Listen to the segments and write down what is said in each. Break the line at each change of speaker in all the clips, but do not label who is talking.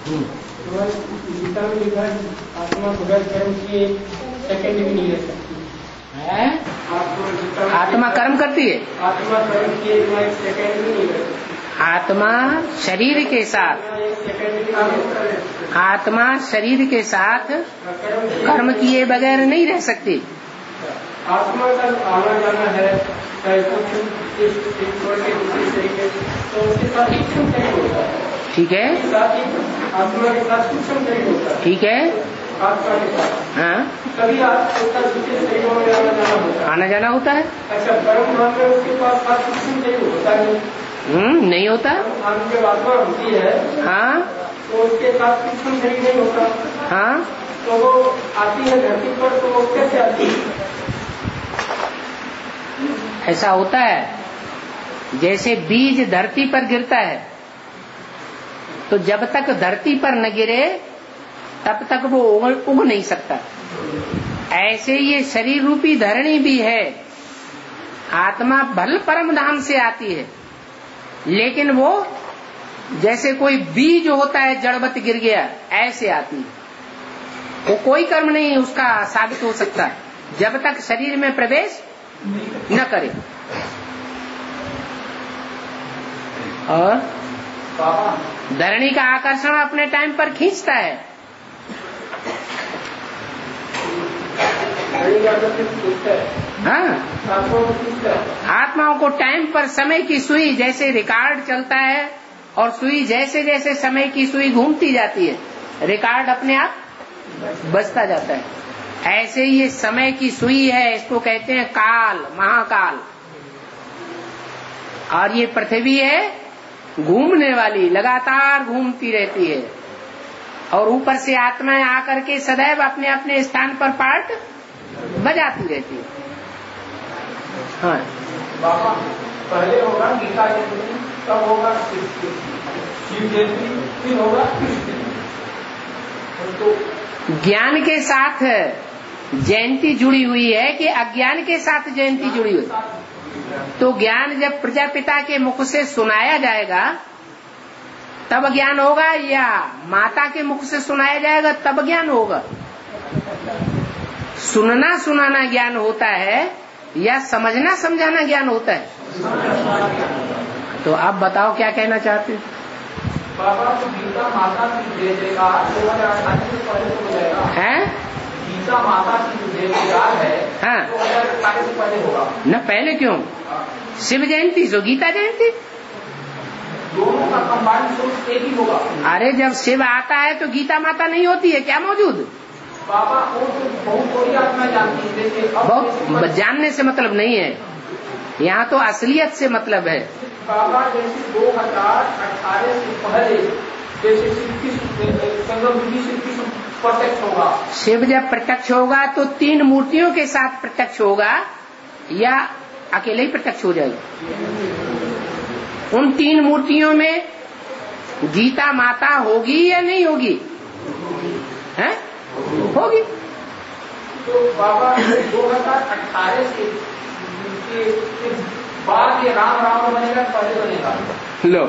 गीता में लिखा है आत्मा बगैर कर्म किए सेकंड भी नहीं रह सकती है।
आत्मा कर्म करती है,
आत्मा कर्म किए एक सेकंड भी नहीं रह सकती।
आत्मा शरीर के साथ, आत्मा शरीर के साथ कर्म किए बगैर नहीं रह सकती।
आत्मा का आना जाना है तो उसके साथ ही शरीर होता है।
ठीक है,
आत्मा के साथ सूक्ष्म शरीर होता है।
ठीक है,
आत्मा के साथ
हाँ,
तभी आपका दूसरे शरीरों में आना जाना होता है। अच्छा, परम धाम में उसके पास सूक्ष्म शरीर होता नहीं।
नहीं होता।
जब आत्मा होती है,
हाँ,
तो उसके साथ सूक्ष्म शरीर नहीं होता।
हाँ,
तो वो आती है धरती पर, तो वो कैसे आती है?
ऐसा होता है, जैसे बीज धरती पर गिरता है तो जब तक धरती पर न गिरे तब तक वो उग नहीं सकता। ऐसे ये शरीर रूपी धरणी भी है। आत्मा भल परम धाम से आती है, लेकिन वो जैसे कोई बीज होता है जड़वत गिर गया, ऐसे आती है। वो कोई कर्म नहीं उसका साबित हो सकता जब तक शरीर में प्रवेश न करे। और धरणी का आकर्षण अपने टाइम पर खींचता है। हाँ, आत्माओं को टाइम पर समय की सुई जैसे रिकॉर्ड चलता है, और सुई जैसे जैसे समय की सुई घूमती जाती है, रिकॉर्ड अपने आप बजता जाता है। ऐसे ये समय की सुई है, इसको कहते हैं काल, महाकाल। और ये पृथ्वी है घूमने वाली, लगातार घूमती रहती है, और ऊपर से आत्माएं आकर के सदैव अपने अपने स्थान पर पार्ट बजाती रहती है। हाँ,
बाबा पहले होगा गीता जयंती, तब होगा शिव जयंती, फिर होगा तो
ज्ञान के साथ जयंती जुड़ी हुई है कि अज्ञान के साथ जयंती जुड़ी हुई? तो ज्ञान जब प्रजापिता के मुख से सुनाया जाएगा तब ज्ञान होगा, या माता के मुख से सुनाया जाएगा तब ज्ञान होगा? सुनना सुनाना ज्ञान होता है या समझना समझाना ज्ञान होता है? तो आप बताओ क्या कहना चाहते हैं?
बाबा तो गीता माता की दे देगा, 2028 से पहले हो जाएगा।
हैं?
गीता माता की दे देगा है,
हाँ,
2028 से पहले होगा
न? पहले क्यों? शिव जयंती सो गीता जयंती,
दोनों का कंबाइंड सोच एक ही होगा।
अरे जब शिव आता है तो गीता माता नहीं होती है क्या मौजूद?
बाबा वो तो बहुत थोड़ी आत्मा जानती है।
बहुत जानने से मतलब नहीं है, यहाँ तो असलियत से मतलब है।
बाबा जैसे 2018 से पहले जैसे प्रत्यक्ष होगा,
शिव जब प्रत्यक्ष होगा तो 3 मूर्तियों के साथ प्रत्यक्ष होगा या अकेले ही प्रत्यक्ष हो जाएगा? उन 3 मूर्तियों में गीता माता होगी या नहीं होगी? हैं? होगी।
तो बाबा 2018 से बाद ये राम राम बनेगा, पहले बनेगा?
लो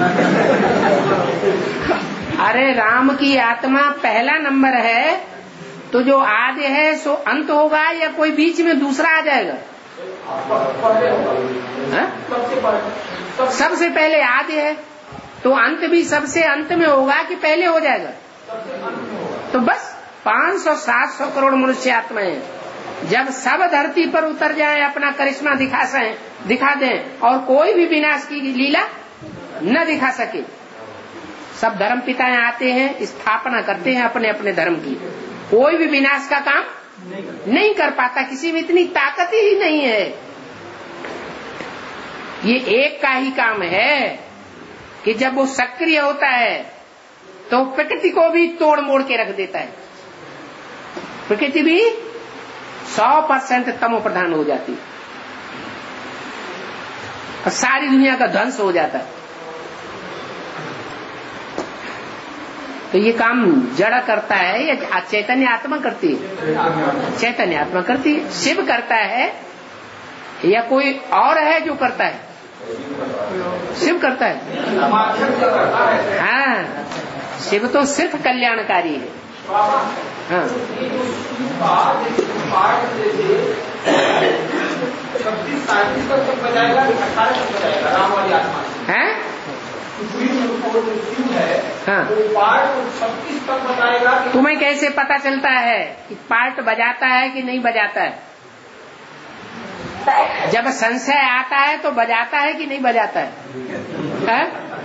अरे राम की आत्मा पहला नंबर है, तो जो आदि है सो अंत होगा या कोई बीच में दूसरा आ जाएगा?
पहले होगा,
सबसे पहले आदि है, तो अंत भी सबसे अंत में होगा कि पहले हो जाएगा? तो बस 500-700 करोड़ मनुष्य आत्माएं जब सब धरती पर उतर जाएं, अपना करिश्मा दिखा दें और कोई भी विनाश की लीला न दिखा सके, सब धर्म पिताएं आते हैं, स्थापना करते हैं अपने अपने धर्म की, कोई भी विनाश का काम नहीं कर पाता, किसी में इतनी ताकत ही नहीं है। ये एक का ही काम है कि जब वो सक्रिय होता है तो प्रकृति को भी तोड़ मोड़ के रख देता है। प्रकृति भी 100% तमो प्रधान हो जाती है और सारी दुनिया का ध्वंस हो जाता है। तो ये काम जड़ करता है या चैतन्य आत्मा करती है? चैतन्य आत्मा करती है। शिव करता है या कोई और है जो करता है? शिव करता है। हाँ, शिव तो सिर्फ कल्याणकारी है। हाँ हैं? हाँ। तुम्हें कैसे पता चलता है कि पार्ट बजाता है कि नहीं बजाता है? जब संशय आता है तो बजाता है कि नहीं बजाता है?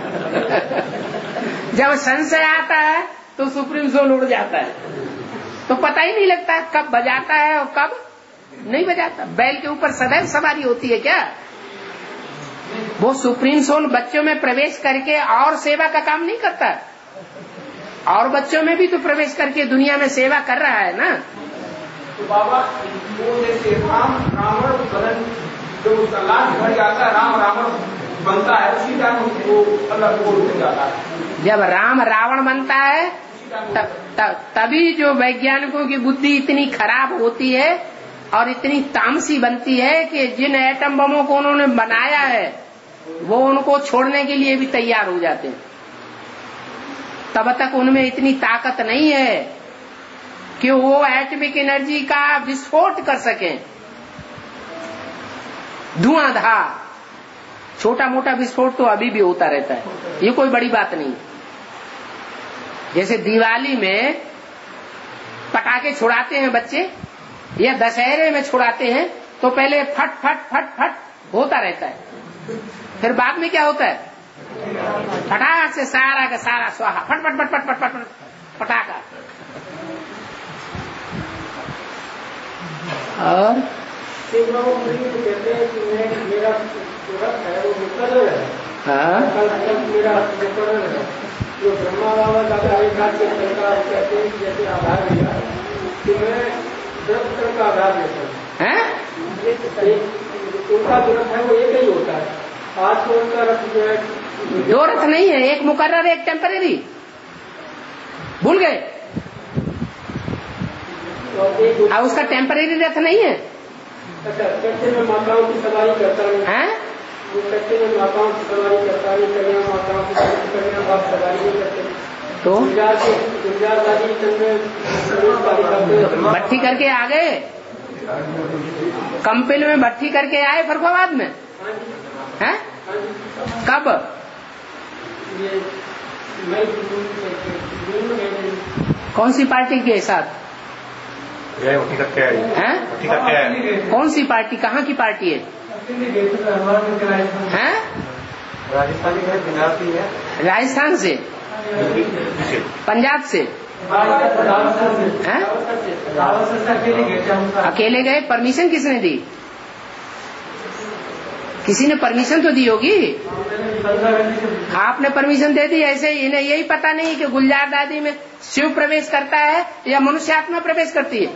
जब संशय आता है तो सुप्रीम सोल उड़ जाता है, तो पता ही नहीं लगता कब बजाता है और कब नहीं बजाता। बैल के ऊपर सदैव सवारी होती है क्या? वो सुप्रीम सोल बच्चों में प्रवेश करके और सेवा का काम नहीं करता, और बच्चों में भी तो प्रवेश करके दुनिया में सेवा कर रहा है ना।
तो बाबा वो जैसे रावण बदन जो उसका लाश भर जाता है, रावण बनता है, उसी टाइम वो अलग हो जाता है।
जब राम रावण बनता है तभी जो वैज्ञानिकों की बुद्धि इतनी खराब होती है और इतनी तामसी बनती है कि जिन एटम बमों को उन्होंने बनाया है वो उनको छोड़ने के लिए भी तैयार हो जाते हैं। तब तक उनमें इतनी ताकत नहीं है कि वो एटमिक एनर्जी का विस्फोट कर सकें। धुआंधार छोटा मोटा विस्फोट तो अभी भी होता रहता है, ये कोई बड़ी बात नहीं। जैसे दिवाली में पटाखे छुड़ाते हैं बच्चे या दशहरे में छुड़ाते हैं तो पहले फट फट फट फट होता रहता है, फिर बाद में क्या होता है? फटाक से सारा का सारा स्वाहा, फट फट फट फट फट फट पटाखा। और
कहते हैं कि मेरा रथ है वो मुकर्रर है।
हाँ
मेरा मुकर्रर है। जो ब्रह्मा बाबा दादा एक हाथ के सरकार कहते हैं जैसे आधार दिया कि मैं 10 तरह का आधार देता हूँ। उनका जो रथ है वो एक ही होता है। आज तो उनका रथ जो है
2 रथ नहीं है, एक मुकर्रर एक टेम्परेरी। भूल गए? और उसका टेम्परेरी रथ नहीं है।
अच्छा, कैसे मैं माताओं की सवारी करता हूँ? कैसे मैं माताओं की सवारी करता हूँ? कन्या माताओं की कन्या बाप सवारी नहीं करते
तो भट्टी करके आ गए, कंपिल में भट्टी करके आए फरुखाबाद में। हैं? कब? कौन सी पार्टी के साथ? हैं? कौन सी पार्टी, कहाँ की पार्टी है? हैं? राजस्थान से, पंजाब से? हैं? अकेले गए? परमिशन किसने दी? किसी ने परमिशन तो दी होगी। आपने परमिशन दे दी। ऐसे इन्हें यही पता नहीं कि गुलजार दादी में शिव प्रवेश करता है या मनुष्य आत्मा प्रवेश करती है।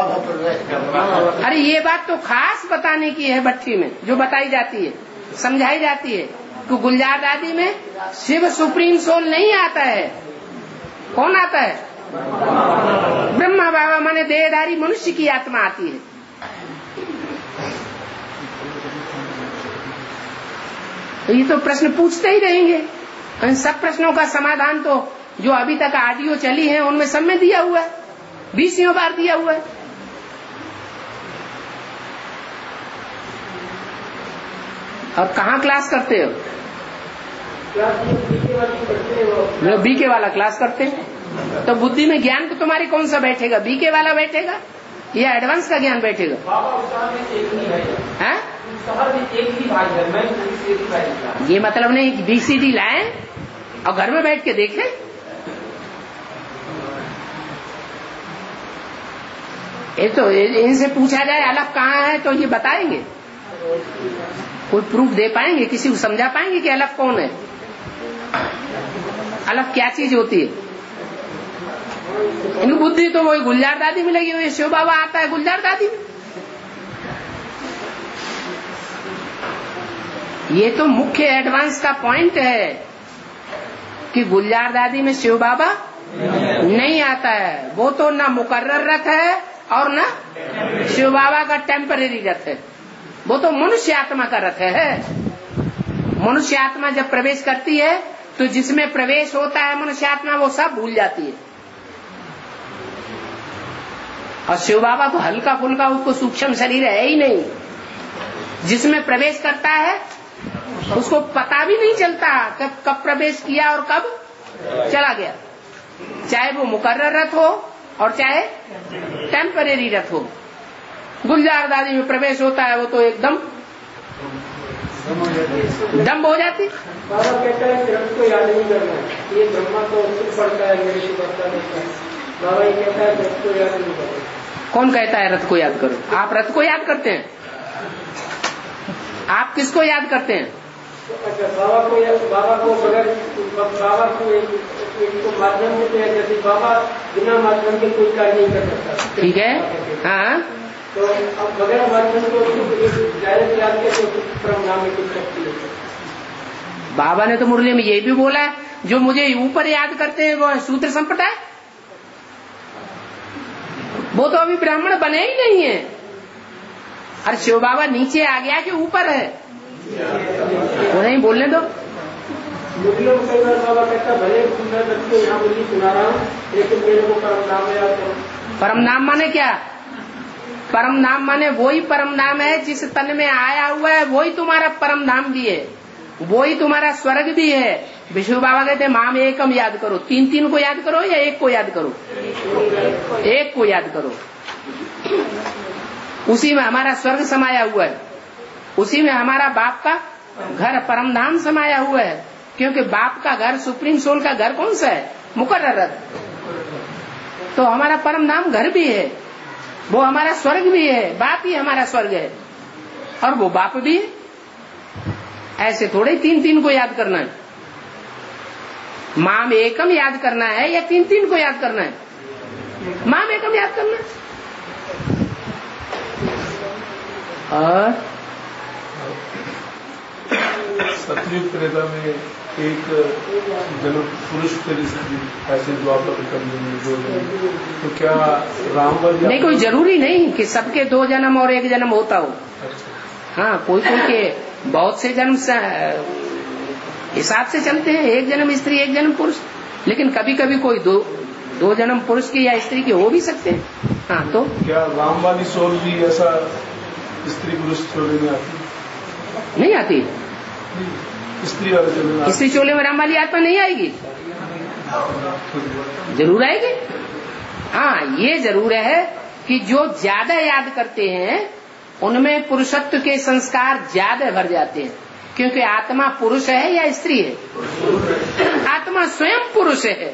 अरे ये बात तो खास बताने की है भट्टी में, जो बताई जाती है, समझाई जाती है कि गुलजार दादी में शिव सुप्रीम सोल नहीं आता है। कौन आता है? ब्रह्मा बाबा माने देहधारी मनुष्य की आत्मा आती है। ये तो प्रश्न पूछते ही रहेंगे। इन सब प्रश्नों का समाधान तो जो अभी तक ऑडियो चली है उनमें सब में दिया हुआ है, 20 बार दिया हुआ है। और कहाँ क्लास करते हो? बीके वाला क्लास करते हैं। तो बुद्धि में ज्ञान तो तुम्हारी कौन सा बैठेगा? बीके वाला बैठेगा या एडवांस का ज्ञान बैठेगा? हैं? ये मतलब नहीं कि बीसीडी लाएं और घर में बैठ के देखें। ये तो इनसे पूछा जाए अलग कहाँ है तो ये बताएंगे, कोई प्रूफ दे पाएंगे, किसी को समझा पाएंगे कि अलग कौन है, अलग क्या चीज होती है। इनकी बुद्धि तो वही गुलजार दादी में लगी हुई। शिव बाबा आता है गुलजार दादी में। ये तो मुख्य एडवांस का पॉइंट है कि गुलजार दादी में शिव बाबा नहीं आता है। वो तो ना मुकर्रर रथ है और ना शिव बाबा का टेम्परेरी रथ है। वो तो मनुष्य आत्मा का रथ है। मनुष्य आत्मा जब प्रवेश करती है तो जिसमें प्रवेश होता है मनुष्यात्मा वो सब भूल जाती है। और शिव बाबा तो हल्का फुल्का, उसको सूक्ष्म शरीर है ही नहीं। जिसमें प्रवेश करता है उसको पता भी नहीं चलता कब प्रवेश किया और कब चला गया। चाहे वो मुकर्रर रथ हो और चाहे टेम्परेरी रथ हो। गुलजार दादी में प्रवेश होता है वो तो एकदम दम हो जाती।
बाबा कहता है रथ को याद नहीं करना है, ये ब्रह्मा तो पड़ता है, मेरे को पड़ता नहीं। बाबा ये कहता है रथ को याद नहीं करना।
कौन कहता है रथ को याद करो? आप रथ को याद करते हैं? आप किसको याद करते हैं?
अच्छा, बाबा को बगैर बाबा को एक माध्यम से, जैसे बाबा बिना माध्यम के कोई कार्य नहीं कर सकता।
ठीक है, हाँ।
तो अब बगैर माध्यम को डायरेक्ट याद के तो परम नाम में कुछ शक्ति है।
बाबा ने तो मुरली में ये भी बोला है, जो मुझे ऊपर याद करते हैं वो शूद्र संप्रदाय। वो तो अभी ब्राह्मण बने ही नहीं है। अरे शिव बाबा नीचे आ गया कि ऊपर है? वो नहीं बोलने दो।
बाबा कहता भले मैं यहाँ मुझे सुना रहा हूँ, लेकिन मेरे को परम नाम याद करो। परम
नाम माने क्या? परम नाम माने वही परम नाम है जिस तन में आया हुआ है, वही तुम्हारा परम नाम भी है, वही तुम्हारा स्वर्ग भी है। विष्णु बाबा कहते हैं माम एकम याद करो। तीन को याद करो या एक को याद करो? एक को याद करो। उसी में हमारा स्वर्ग समाया हुआ है, उसी में हमारा बाप का घर परम धाम समाया हुआ है। क्योंकि बाप का घर, सुप्रीम सोल का घर कौन सा है? मुकर्रर। तो हमारा परम धाम घर भी है, वो हमारा स्वर्ग भी है, बाप ही हमारा स्वर्ग है और वो बाप भी है। ऐसे थोड़े तीन को याद करना है। माम एकम याद करना है या तीन को याद करना है? माम एकम याद करना है। और
सतयुग त्रेता में एक जन्म पुरुष फिर स्त्री, ऐसे द्वापर जो, तो क्या राम
नहीं, कोई जरूरी नहीं कि सबके 2 जन्म और 1 जन्म होता हो। हाँ, कोई के बहुत से जन्म हिसाब से चलते हैं, 1 जन्म स्त्री 1 जन्म पुरुष। लेकिन कभी कभी कोई दो जन्म पुरुष की या स्त्री के हो भी सकते हैं। हाँ, तो
क्या राम वाली सोल भी ऐसा स्त्री पुरुष चोले में आती?
नहीं आती।
स्त्री वाले चोले में,
स्त्री चोले में राम वाली आत्मा नहीं आएगी, जरूर आएगी। हाँ, ये जरूर है कि जो ज्यादा याद करते हैं उनमें पुरुषत्व के संस्कार ज्यादा भर जाते हैं। क्योंकि आत्मा पुरुष है या स्त्री है? आत्मा स्वयं पुरुष है।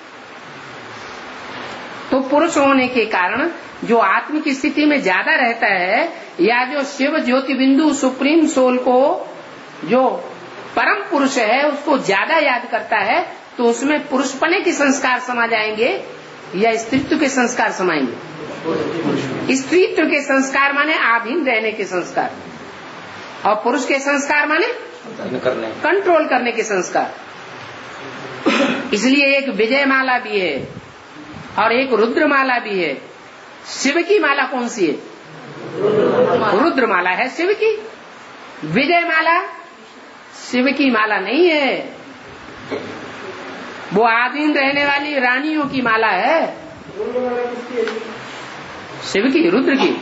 तो पुरुष होने के कारण जो आत्म की स्थिति में ज्यादा रहता है, या जो शिव ज्योति बिंदु सुप्रीम सोल को, जो परम पुरुष है, उसको ज्यादा याद करता है, तो उसमें पुरुषपने के संस्कार समा जाएंगे या स्त्रीत्व के संस्कार समाएंगे? स्त्रीत्व के संस्कार माने आधीन रहने के संस्कार, और पुरुष के संस्कार माने कंट्रोल करने के संस्कार। इसलिए एक विजय माला भी है और एक रुद्र माला भी है। शिव की माला कौन सी है? रुद्र माला है शिव की। विजय माला शिव की माला नहीं है, वो आधीन रहने वाली रानियों की माला है। शिव की, रुद्र की।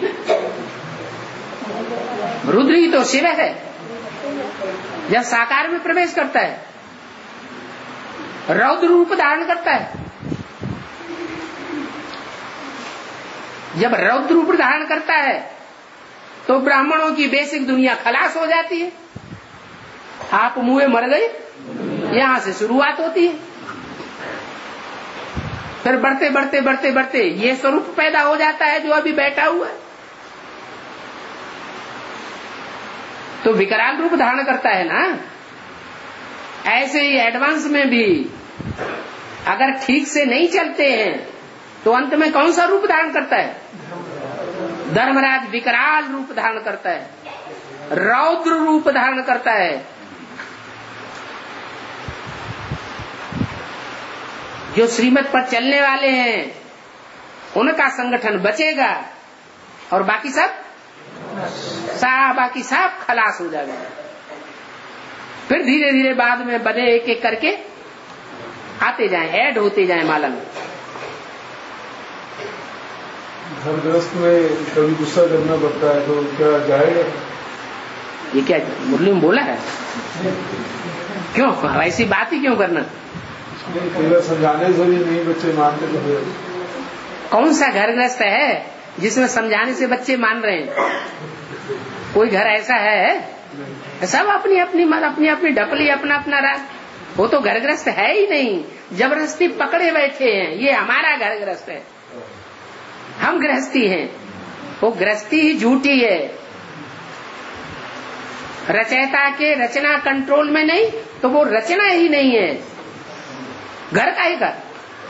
रुद्र ही तो शिव है। जब साकार में प्रवेश करता है, रौद्र रूप धारण करता है, जब रौद्र रूप धारण करता है तो ब्राह्मणों की बेसिक दुनिया खलास हो जाती है। आप मुँह मर गए, यहां से शुरुआत होती है। फिर बढ़ते बढ़ते बढ़ते बढ़ते ये स्वरूप पैदा हो जाता है जो अभी बैठा हुआ है। तो विकराल रूप धारण करता है ना। ऐसे ही एडवांस में भी अगर ठीक से नहीं चलते हैं तो अंत में कौन सा रूप धारण करता है? धर्मराज विकराल रूप धारण करता है, रौद्र रूप धारण करता है। जो श्रीमत पर चलने वाले हैं उनका संगठन बचेगा और बाकी सब खलास हो जाएगा। फिर धीरे धीरे बाद में बने एक एक करके आते जाएं, ऐड होते जाएं माला में।
घर गृहस्थ में कभी गुस्सा करना पड़ता है तो क्या जाएगा?
ये क्या मुरली में बोला है? क्यों ऐसी बात ही क्यों करना?
नहीं, समझाने से भी नहीं बच्चे मानते तो फिर
कौन सा घर गृहस्थ है जिसमें समझाने से बच्चे मान रहे हैं? कोई घर ऐसा है? सब अपनी अपनी ढपली, अपना अपना राज। वो तो घर गृहस्थ है ही नहीं, जबरदस्ती पकड़े बैठे हैं। ये हमारा घर गृहस्थ है, हम गृहस्थी हैं। वो गृहस्थी ही झूठी है। रचयिता के रचना कंट्रोल में नहीं तो वो रचना ही नहीं है। घर का ही घर।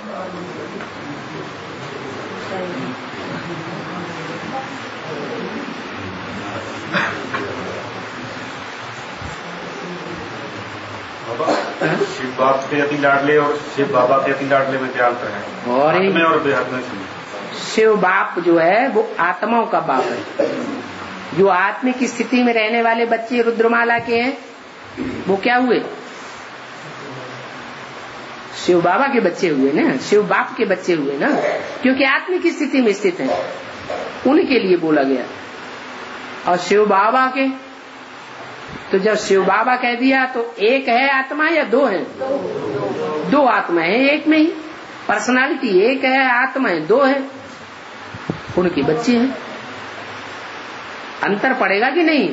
शिव बाप के अति लाडले और शिव बाबा के अति लाडले में क्या अंतर है? और बेहद में
शिव बाप जो है वो आत्माओं का बाप है। जो आत्मिक स्थिति में रहने वाले बच्चे रुद्रमाला के हैं वो क्या हुए? शिव बाबा के बच्चे हुए ना, शिव बाप के बच्चे हुए ना, क्योंकि आत्मिक स्थिति में स्थित हैं, उनके लिए बोला गया। और शिव बाबा के तो जब शिव बाबा कह दिया तो एक है आत्मा या दो है? दो आत्मा है एक में ही। पर्सनालिटी एक है, आत्मा है दो है, उनके बच्चे हैं। अंतर पड़ेगा कि नहीं?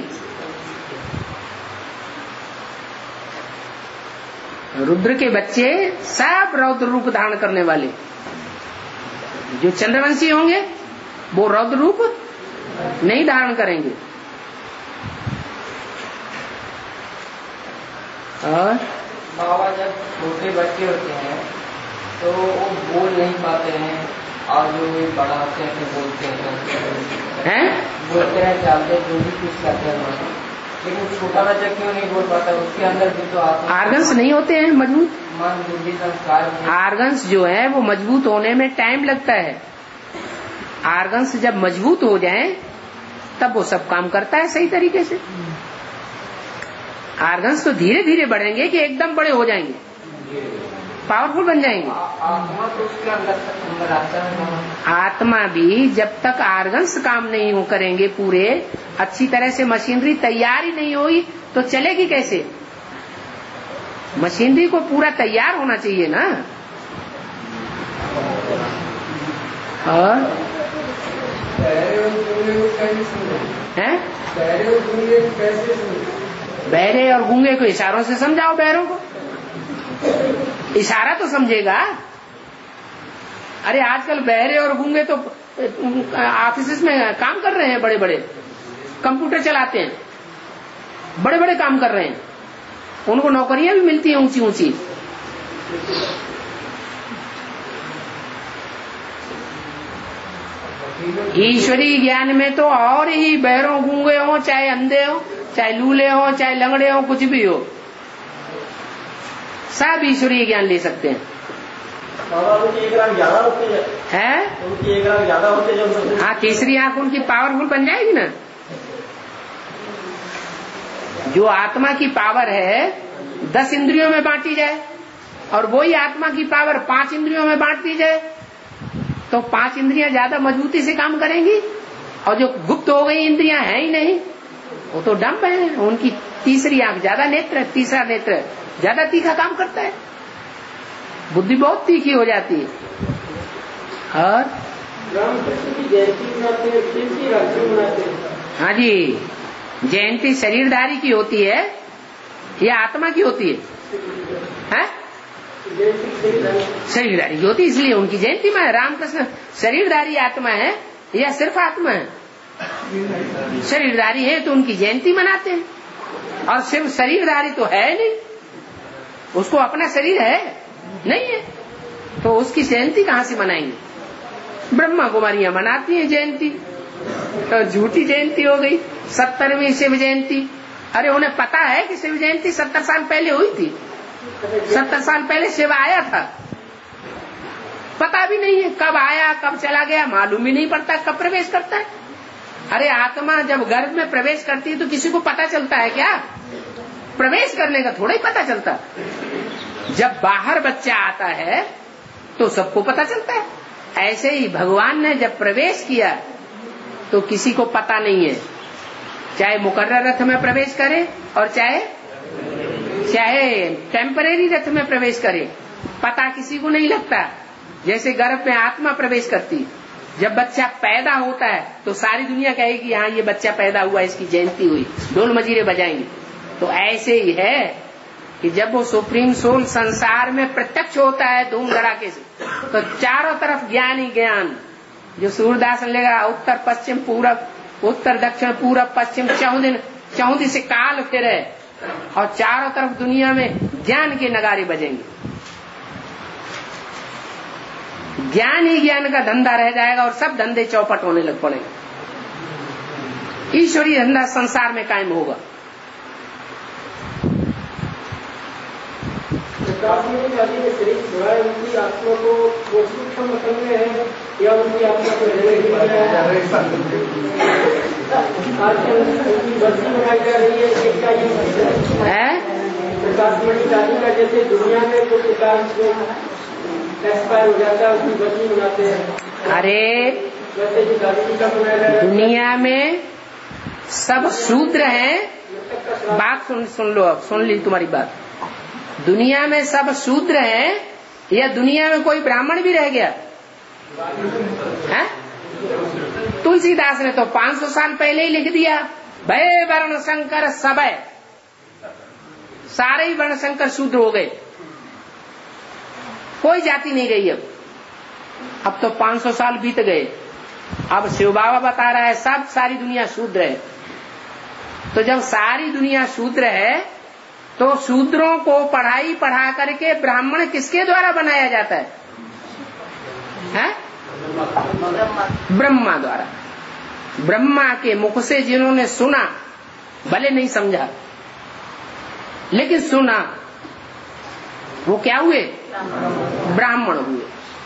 रुद्र के बच्चे सब रौद्र रूप धारण करने वाले। जो चंद्रवंशी होंगे वो रौद्र रूप नहीं धारण करेंगे। और
बाबा जब छोटे बच्चे होते हैं तो वो बोल नहीं पाते हैं, और जो भी बड़ा होते हैं तो बोलते हैं, बोलते हैं, चलते, जो भी कुछ करते हैं। लेकिन छोटा बच्चा क्यों नहीं बोल पाता? उसके अंदर भी तो
आर्गन्स नहीं होते हैं मजबूत।
मन, बुद्धि, संस्कार।
आर्गन्स जो है वो मजबूत होने में टाइम लगता है। आर्गन्स जब मजबूत हो जाएं तब वो सब काम करता है सही तरीके से। आर्गन्स तो धीरे धीरे बढ़ेंगे कि एकदम बड़े हो जाएंगे, पावरफुल बन जाएंगे।
आत्मा तो उसके अंदर आता है।
आत्मा भी जब तक आर्गन्स काम नहीं करेंगे पूरे अच्छी तरह से, मशीनरी तैयार ही नहीं हुई तो चलेगी कैसे? मशीनरी को पूरा तैयार होना चाहिए ना। और बहरे और गूंगे को इशारों से समझाओ। बहरों को इशारा तो समझेगा। अरे आजकल बहरे और गूंगे तो ऑफिस में काम कर रहे हैं, बड़े बड़े कंप्यूटर चलाते हैं, बड़े बड़े काम कर रहे हैं, उनको नौकरियां भी मिलती हैं ऊंची ऊंची। ईश्वरीय ज्ञान में तो और ही बहरों गूंगे हो, चाहे अंधे हो, चाहे लूले हो, चाहे लंगड़े हो, कुछ भी हो, सब ईश्वरीय ज्ञान ले सकते हैं।
उनकी एक आंख ज्यादा होती है, उनकी एक आंख ज्यादा होती है।
हाँ, तीसरी आंख उनकी पावरफुल बन जाएगी ना। जो आत्मा की पावर है 10 इंद्रियों में बांटी जाए और वही आत्मा की पावर 5 इंद्रियों में बांट दी जाए तो 5 इंद्रियां ज्यादा मजबूती से काम करेंगी, और जो गुप्त हो गई इंद्रियां हैं ही नहीं वो तो डम्ब है। उनकी तीसरी आंख ज्यादा नेत्र, तीसरा नेत्र ज्यादा तीखा काम करता है, बुद्धि बहुत तीखी हो जाती है। और हाँ जी, जयंती शरीरधारी की होती है या आत्मा की होती है? शरीरधारी की होती है, इसलिए उनकी जयंती में है। रामकृष्ण शरीरधारी आत्मा है या सिर्फ आत्मा है? शरीरधारी है तो उनकी जयंती मनाते हैं, और सिर्फ शरीरधारी तो है नहीं, उसको अपना शरीर है नहीं है, तो उसकी जयंती कहाँ से मनाएंगे? ब्रह्मा कुमारियां मनाती हैं जयंती, तो झूठी जयंती हो गई 70वीं शिव जयंती। अरे उन्हें पता है कि शिव जयंती 70 साल पहले हुई थी, 70 साल पहले शिव आया था, पता भी नहीं है कब आया कब चला गया, मालूम ही नहीं पड़ता कब प्रवेश करता है। अरे आत्मा जब गर्भ में प्रवेश करती है तो किसी को पता चलता है क्या? प्रवेश करने का थोड़ा ही पता चलता। जब बाहर बच्चा आता है तो सबको पता चलता है। ऐसे ही भगवान ने जब प्रवेश किया तो किसी को पता नहीं है, चाहे मुकर्रर रथ में प्रवेश करे और चाहे टेम्परेरी रथ में प्रवेश करे, पता किसी को नहीं लगता। जैसे गर्भ में आत्मा प्रवेश करती, जब बच्चा पैदा होता है तो सारी दुनिया कहेगी हाँ ये बच्चा पैदा हुआ, इसकी जयंती हुई, ढोल मजीरे बजाएंगे। तो ऐसे ही है कि जब वो सुप्रीम सोल संसार में प्रत्यक्ष होता है धूम धड़ाके से, तो चारों तरफ ज्ञान ही ज्ञान। जो सूरदास ने लेगा उत्तर पश्चिम पूरब, उत्तर दक्षिण पूरब पश्चिम, चौदी से काल फिरे और चारों तरफ दुनिया में ज्ञान के नगारे बजेंगे। ज्ञान ही ज्ञान का धंधा रह जाएगा और सब धंधे चौपट होने लग पड़ेंगे। ईश्वरीय धंधा संसार में कायम होगा।
उनकी आत्मा को वो सूक्ष्म मतलब में है या उनकी आत्मा को बस्ती बनाई जा रही है। प्रकाशमणि दादी का जैसे दुनिया में कुछ एक्सपायर हो जाता है उसकी बस्ती बनाते हैं।
अरे
वैसे जो दादी का बनाया जा रहा है
दुनिया में सब शूद्र हैं। बात सुन लो, अब सुन ली तुम्हारी बात। दुनिया में सब शूद्र हैं या दुनिया में कोई ब्राह्मण भी रह गया है? तुलसीदास ने तो 500 साल पहले ही लिख दिया, भय वर्ण शंकर सबय, सारे ही वर्ण शंकर शूद्र हो गए, कोई जाति नहीं रही। अब तो 500 साल बीत गए। अब शिव बाबा बता रहा है सब सारी दुनिया शूद्र है। तो जब सारी दुनिया शूद्र है तो शूद्रों को पढ़ाई पढ़ा करके ब्राह्मण किसके द्वारा बनाया जाता है? ब्रह्मा द्वारा। ब्रह्मा के मुख से जिन्होंने सुना, भले नहीं समझा लेकिन सुना, वो क्या हुए? ब्राह्मण हुए।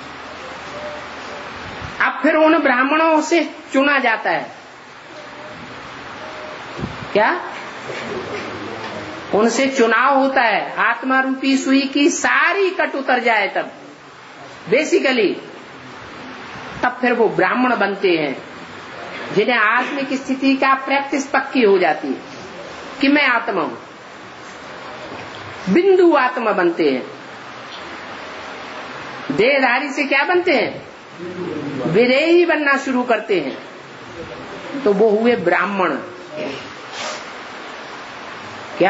अब फिर उन ब्राह्मणों से चुना जाता है क्या? उनसे चुनाव होता है, आत्मा रूपी सुई की सारी कट उतर जाए तब बेसिकली, तब फिर वो ब्राह्मण बनते हैं जिन्हें आत्मिक स्थिति का प्रैक्टिस पक्की हो जाती है कि मैं आत्मा हूं। बिंदु आत्मा बनते हैं। देहधारी से क्या बनते हैं? विदेही बनना शुरू करते हैं, तो वो हुए ब्राह्मण। क्या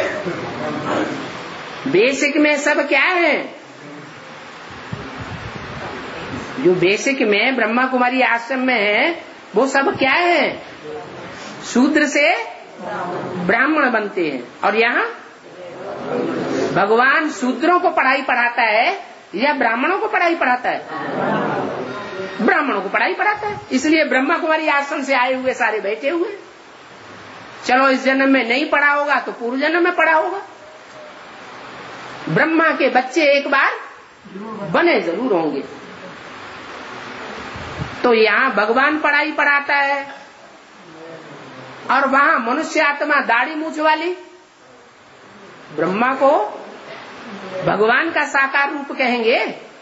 बेसिक में सब क्या है? जो बेसिक में ब्रह्मा कुमारी आश्रम में है वो सब क्या है? शूद्र से ब्राह्मण बनते हैं। और यहाँ भगवान शूद्रों को पढ़ाई पढ़ाता है या ब्राह्मणों को पढ़ाई पढ़ाता है? ब्राह्मणों को पढ़ाई पढ़ाता है। इसलिए ब्रह्मा कुमारी आश्रम से आए हुए सारे बैठे हुए। चलो इस जन्म में नहीं पढ़ा होगा तो पूर्व जन्म में पढ़ा होगा। ब्रह्मा के बच्चे एक बार बने जरूर होंगे। तो यहाँ भगवान पढ़ाई पढ़ाता है और वहाँ मनुष्य आत्मा दाढ़ी मूछ वाली ब्रह्मा को भगवान का साकार रूप कहेंगे?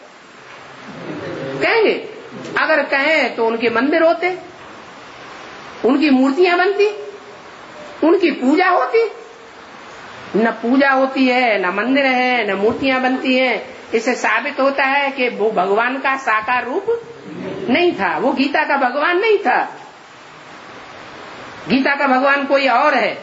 अगर कहें तो उनके मंदिर होते, उनकी मूर्तियां बनती, उनकी पूजा होती। न पूजा होती है, न मंदिर है, न मूर्तियां बनती हैं। इससे साबित होता है कि वो भगवान का साकार रूप नहीं था, वो गीता का भगवान नहीं था। गीता का भगवान कोई और है।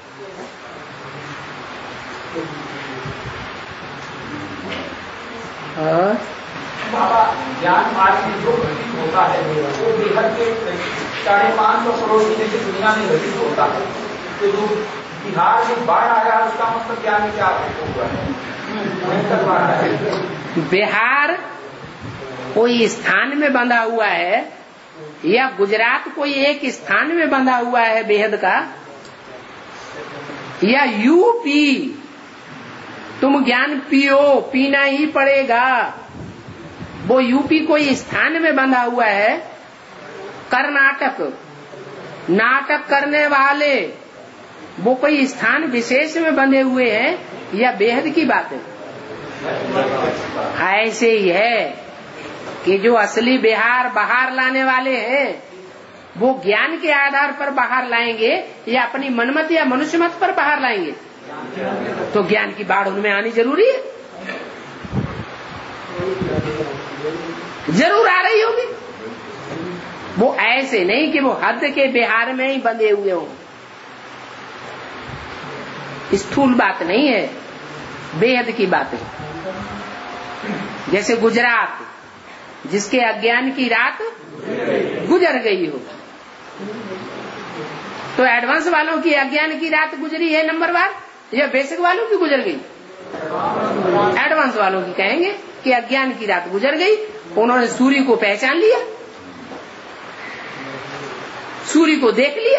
बाबा ज्ञान मार्ग में जो घटित होता है वो बेहद के 550 करोड़ जिले की दुनिया में घटित होता है। तो जो बिहार में बाढ़ आया उसका मतलब क्या है? क्या हुआ है?
बिहार कोई स्थान में बंधा हुआ है या गुजरात कोई एक स्थान में बंधा हुआ है बेहद का, या यूपी तुम ज्ञान पियो, पीना ही पड़ेगा, वो यूपी कोई स्थान में बंधा हुआ है। कर्नाटक नाटक करने वाले वो कोई स्थान विशेष में बंधे हुए हैं, या बेहद की बात है? ऐसे ही है कि जो असली बिहार बाहर लाने वाले हैं वो ज्ञान के आधार पर बाहर लाएंगे या अपनी मनमत या मनुष्यमत पर बाहर लाएंगे? तो ज्ञान की बाढ़ उनमें आनी जरूरी है, जरूर आ रही होगी। वो ऐसे नहीं कि वो हद के बिहार में ही बंधे हुए हों। स्थूल बात नहीं है, बेहद की बात है। जैसे गुजरात, जिसके अज्ञान की रात गुजर गई हो, तो एडवांस वालों की अज्ञान की रात गुजरी है नंबरवार, या बेसिक वालों की गुजर गई? एडवांस वालों की कहेंगे कि अज्ञान की रात गुजर गई। उन्होंने सूर्य को पहचान लिया, सूर्य को देख लिया।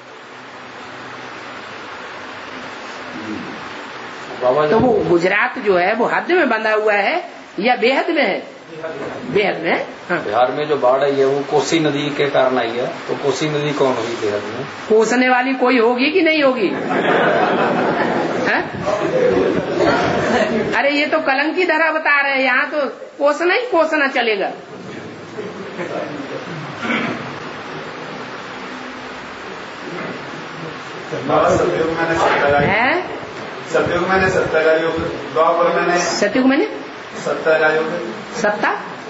तो वो गुजरात जो है वो हद में बंधा हुआ है या बेहद में है? बेहद में। हाँ। बिहार में जो बाढ़ आई है वो कोसी नदी के कारण आई है, तो कोसी नदी कौन होगी बेहद में? कोसने वाली कोई होगी कि नहीं होगी? अरे ये तो कलंकी धरा बता रहे हैं, यहाँ तो कोसना ही कोसना चलेगा।
सतयुग मैंने सत्यायुग, द्वापर मैंने
सतयुग मैंने
सत्यायुग, सत्ता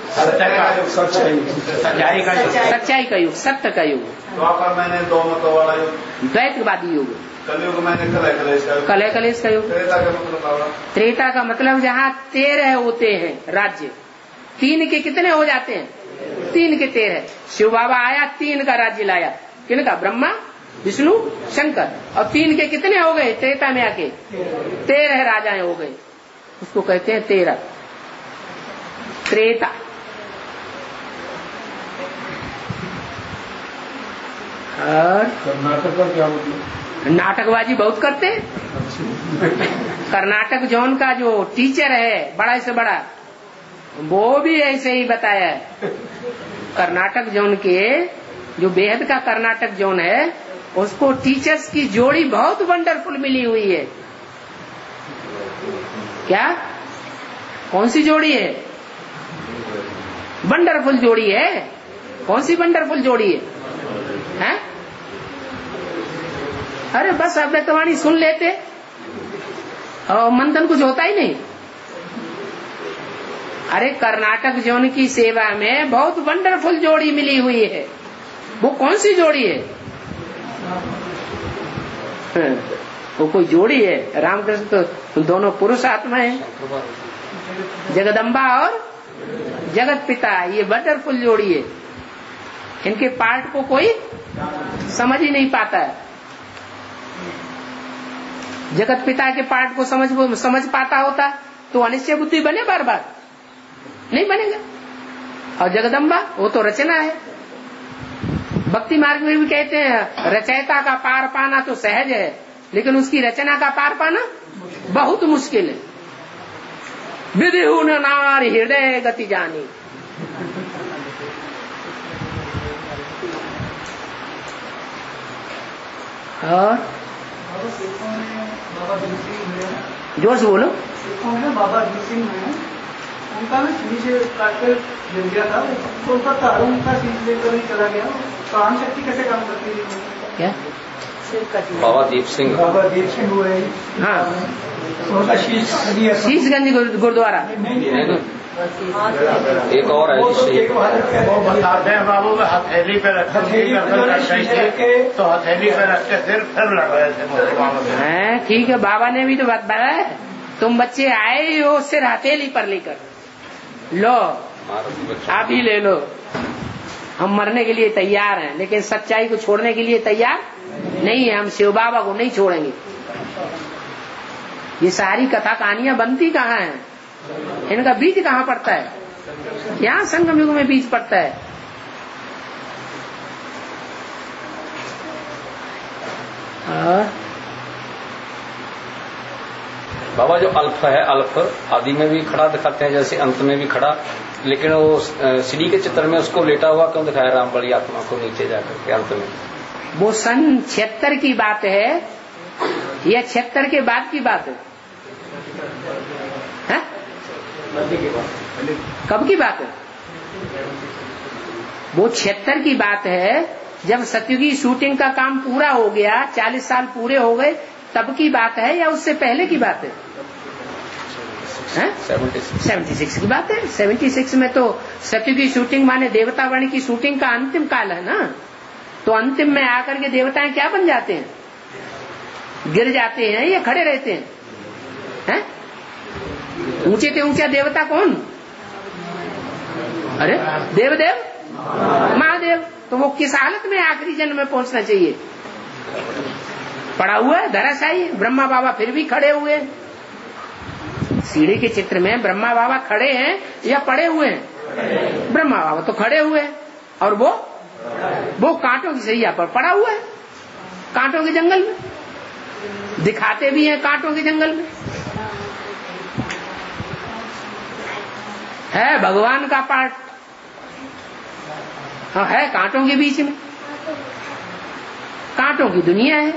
सच्चाई का युग, सत्य का युग।
द्वापर मैंने दो मतों वाला युग,
द्वैतवादी युग।
कलयुग मैंने कलह कलेश का युग,
कलह कलेश का युग।
त्रेता का मतलब
जहाँ 13 होते हैं राज्य, 3 के कितने हो जाते हैं? 3 के 13। शिव बाबा आया 3 का राज्य लाया, किनका? ब्रह्मा विष्णु शंकर। और 3 के कितने हो गए त्रेता में आके? 13 राजाएं हो गए, उसको कहते हैं 13 त्रेता। और
कर्नाटक का क्या मतलब?
नाटकबाजी बहुत करते हैं। कर्नाटक जोन का जो टीचर है बड़ा से बड़ा, वो भी ऐसे ही बताया है। कर्नाटक जोन के जो बेहद का कर्नाटक जोन है, उसको टीचर्स की जोड़ी बहुत वंडरफुल मिली हुई है। क्या? कौन सी जोड़ी है? वंडरफुल जोड़ी है। कौन सी वंडरफुल जोड़ी है? हैं? अरे बस अव्यक्तवाणी सुन लेते और मंथन कुछ होता ही नहीं। अरे कर्नाटक जोन की सेवा में बहुत वंडरफुल जोड़ी मिली हुई है। वो कौन सी जोड़ी है? वो कोई जोड़ी है? रामकृष्ण तो दोनों पुरुष आत्मा है, जगदम्बा और जगत पिता। ये वंडरफुल जोड़ी है। इनके पार्ट को कोई समझ ही नहीं पाता है। जगत पिता के पार्ट को समझ पाता होता तो अनिश्चय बुद्धि बने बार बार? नहीं बनेगा। और जगदम्बा वो तो रचना है। भक्ति मार्ग में भी कहते हैं रचयिता का पार पाना तो सहज है, लेकिन उसकी रचना का पार पाना बहुत मुश्किल है। विधिहु न नार हृदय गति जानी। और जोर से बोलो।
बाबा दीप सिंह है, उनका ना शीश काटकर गिर गया था, तो उनका तारों का शीश लेकर ही चला गया। प्राण शक्ति कैसे काम करती है?
क्या?
बाबा दीप सिंह
हुए।
हाँ,
उनका
शीशगंज गुरुद्वारा।
एक और है
बताते हैं बाबू में हथेली पे रखे तो हथेली पे रख के फिर लड़ रहे थे।
ठीक है, बाबा ने भी तो बताया है। तुम बच्चे आए ही हो सिर हथेली पर लेकर, लो आप ही ले लो। हम मरने के लिए तैयार हैं, लेकिन सच्चाई को छोड़ने के लिए तैयार नहीं है। हम शिव बाबा को नहीं छोड़ेंगे। ये सारी कथा कहानियां बनती कहाँ हैं? इनका बीज कहाँ पड़ता है? यहाँ संगम युग में बीज पड़ता है।
बाबा जो अल्फ है, अल्फ आदि में भी खड़ा दिखाते हैं, जैसे अंत में भी खड़ा, लेकिन वो सीढ़ी के चित्र में उसको लेटा हुआ क्यों दिखाया राम बड़ी आत्मा को नीचे जाकर के अंत में?
वो सन 76 की बात है या 76 के बाद की बात है? कब की बात है? वो 76 की बात है, जब सत्युगी शूटिंग का काम पूरा हो गया, 40 साल पूरे हो गए, तब की बात है या उससे पहले की बात है? 76 की बात है। 76 में तो सत्युगी शूटिंग माने देवतावाणी की शूटिंग का अंतिम काल है ना। तो अंतिम में आकर के देवताएं क्या बन जाते हैं? गिर जाते हैं या खड़े रहते हैं? ऊंचे से ऊंचा देवता कौन? अरे देवदेव महादेव। तो वो किस हालत में आखिरी जन्म में पहुंचना चाहिए? पड़ा हुआ है धराशायी। ब्रह्मा बाबा फिर भी खड़े हुए। सीढ़ी के चित्र में ब्रह्मा बाबा खड़े हैं या पड़े हुए हैं? ब्रह्मा बाबा तो खड़े हुए हैं, और वो कांटों की सैया पर पड़ा हुआ है, कांटों के जंगल में। दिखाते भी हैं कांटों के जंगल में। है भगवान का पार्ट, हाँ है कांटों के बीच में, कांटों की दुनिया है।